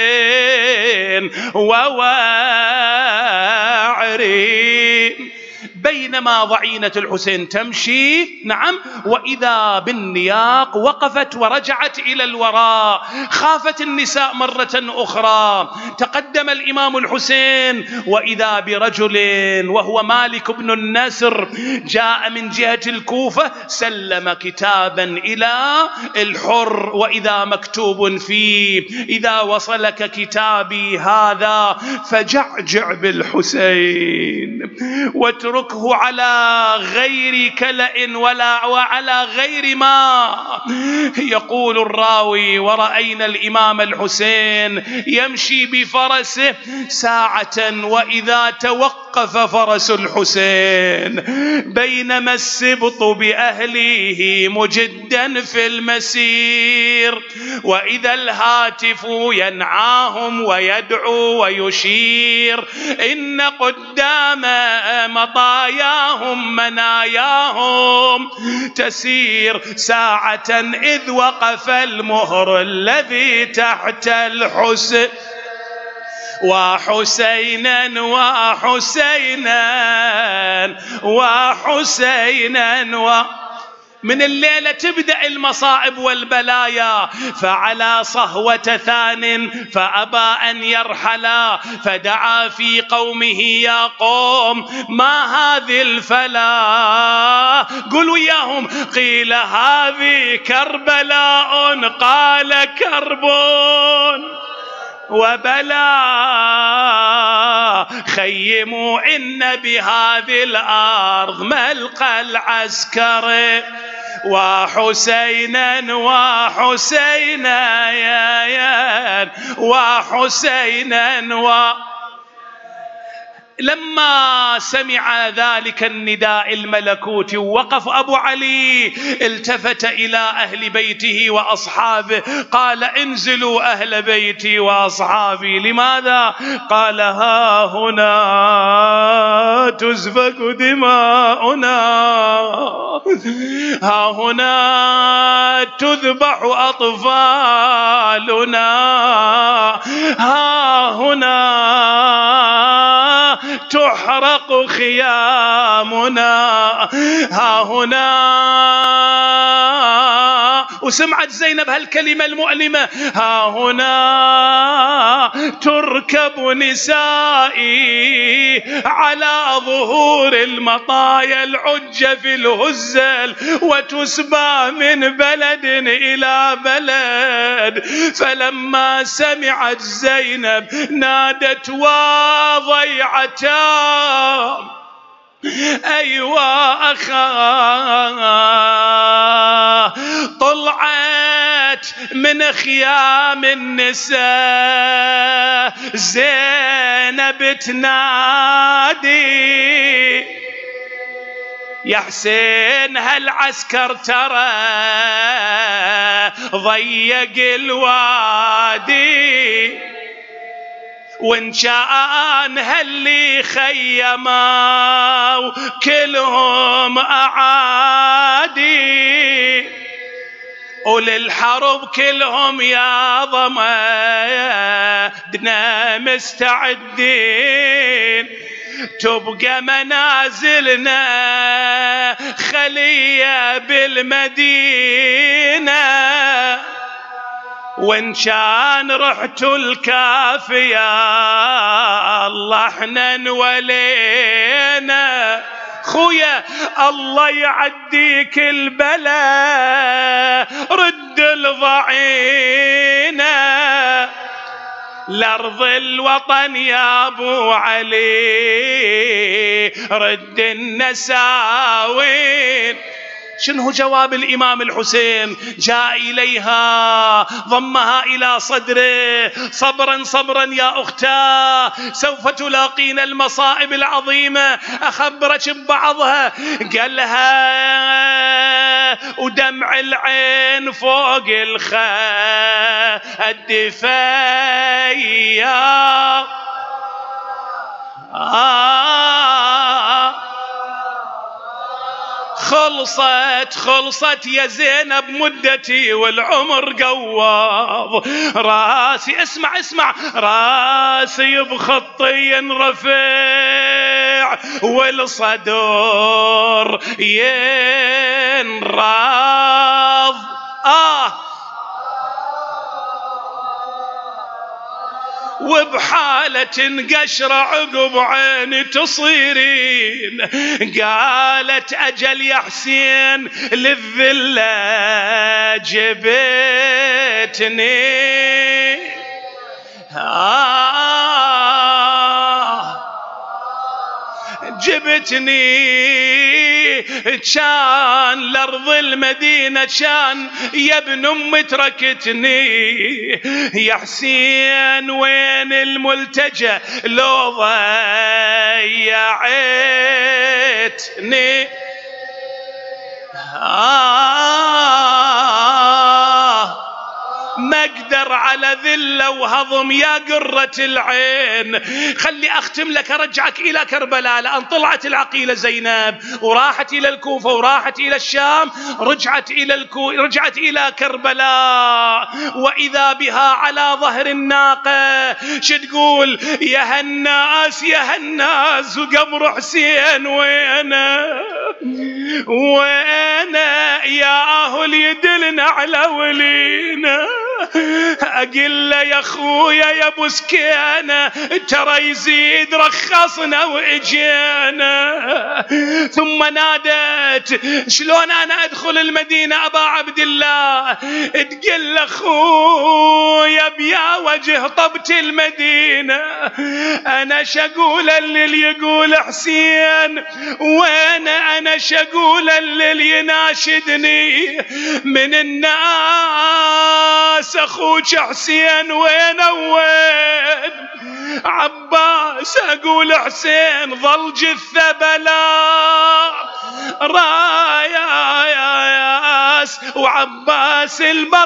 ووعر. بينما ضعينة الحسين تمشي نعم وإذا بالنياق وقفت ورجعت إلى الوراء. خافت النساء مرة أخرى. تقدم الإمام الحسين وإذا برجل وهو مالك بن النسر جاء من جهة الكوفة سلم كتابا إلى الحر وإذا مكتوب فيه: إذا وصلك كتابي هذا فجعجع بالحسين واترك على غير كلأ ولا وعلى غير ما. يقول الراوي: ورأينا الإمام الحسين يمشي بفرسه ساعة وإذا توقف فرس الحسين بينما السبط بأهله مجدا في المسير وإذا الهاتف ينعاهم ويدعو ويشير إن قدام مطاياهم مناياهم تسير ساعة إذ وقف المهر الذي تحت الحسن وحسينا وحسينا وحسينا و من الليلة تبدأ المصائب والبلايا. فعلى صهوة ثان فأبى أن يرحلا فدعا في قومه: يا قوم ما هذه الفلا؟ قلوا إياهم. قيل: هذه كربلاء. قال: كرب وبلا خيموا إن بهذه الأرض ملقى العسكر وحسينا وحسينا يا يا وحسينا و لما سمع ذلك النداء الملكوتي وقف أبو علي التفت إلى أهل بيته وأصحابه قال: انزلوا أهل بيتي وأصحابي. لماذا؟ قال: ها هنا تسفك دماؤنا، ها هنا تذبح أطفالنا، ها هنا تحرق خيامنا، ها هنا وسمعت زينب هالكلمة المؤلمة: ها هنا تركب نسائي على ظهور المطايا العجة في الهزل، وتسبى من بلد إلى بلد. فلما سمعت زينب نادت: وضيعتا، أيوا أخا. طلعت من خيام النساء زينب تنادي: يا حسين هالعسكر ترى ضيق الوادي، وإن كان هاللي خيموا كلهم أعادي، وللحرب كلهم يا ضمادنا مستعدين. تبقى منازلنا خلية بالمدينة، وإن كان رحت الكافية الله احنا نولينا. خويا الله يعديك البلاء، رد الضعينة لأرض الوطن يا أبو علي، رد النساوين. شنو جواب الإمام الحسين؟ جاء إليها ضمها إلى صدره: صبرا صبرا يا أختاه، سوف تلاقين المصائب العظيمة، أخبرك ببعضها. قالها: ودمع العين فوق الخد فيا. آه خلصت خلصت يا زينب مدتي والعمر قواض راسي. اسمع اسمع، راسي بخطي ينرفع والصدور ينراض. آه وبحالة قشرة عقب عيني تصيرين. قالت: أجل يا حسين للذلة جبتني. آه جبتني كان لأرض المدينة، كان يا ابن أمي تركتني. يا حسين وين الملتجأ لو ضيعتني؟ آه ما اقدر على ذله وهضم يا قرة العين. خلي اختم لك، ارجعك الى كربلاء، لان طلعت العقيله زينب وراحت الى الكوفه وراحت الى الشام، رجعت الى الكو... رجعت الى كربلاء، واذا بها على ظهر الناقه شو تقول؟ يا هالناس يا هالناس وقبر حسين وينه وينه يا اهل يدلنا على ولينا. أقل يا أخويا يا أبو سكينة ترى يزيد رخصنا وإجينا. ثم نادت: شلون أنا أدخل المدينة أبا عبد الله؟ تقل أخويا بيا وجه طبت المدينة. أنا شقول اللي يقول حسين، وين أنا شقول اللي يناشدني من الناس أخوك حسين وين وين؟ عباس أقول حسين ظل جثة بلا رايا ياس، وعباس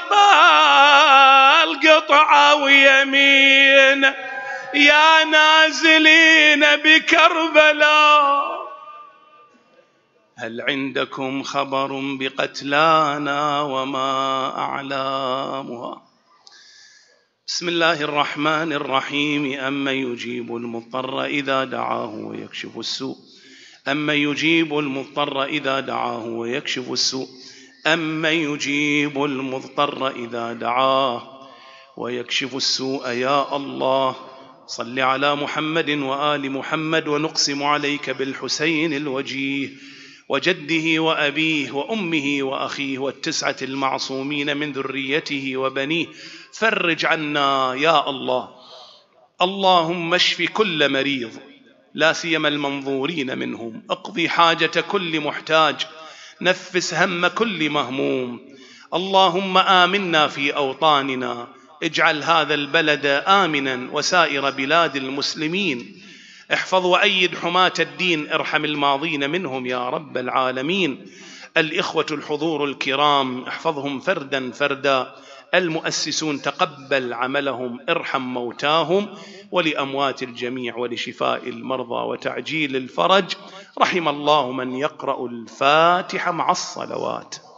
البطل قطعة ويمين. يا نازلين بكربلاء هل عندكم خبر بقتلانا وما أعلامها؟ بسم الله الرحمن الرحيم. أمن يجيب المضطر إذا دعاه ويكشف السوء أمن يجيب المضطر إذا دعاه ويكشف السوء أمن يجيب المضطر إذا دعاه ويكشف السوء يا الله. صل على محمد وآل محمد، ونقسم عليك بالحسين الوجيه وجده وأبيه وأمه وأخيه والتسعة المعصومين من ذريته وبنيه، فرج عنا يا الله. اللهم اشف كل مريض لا سيما المنظورين منهم، اقضي حاجة كل محتاج، نفس هم كل مهموم. اللهم آمنا في أوطاننا، اجعل هذا البلد آمنا وسائر بلاد المسلمين. احفظ وأيد حماة الدين، ارحم الماضين منهم يا رب العالمين. الإخوة الحضور الكرام احفظهم فردا فردا. المؤسسون تقبل عملهم، ارحم موتاهم، ولأموات الجميع ولشفاء المرضى وتعجيل الفرج. رحم الله من يقرأ الفاتحة مع الصلوات.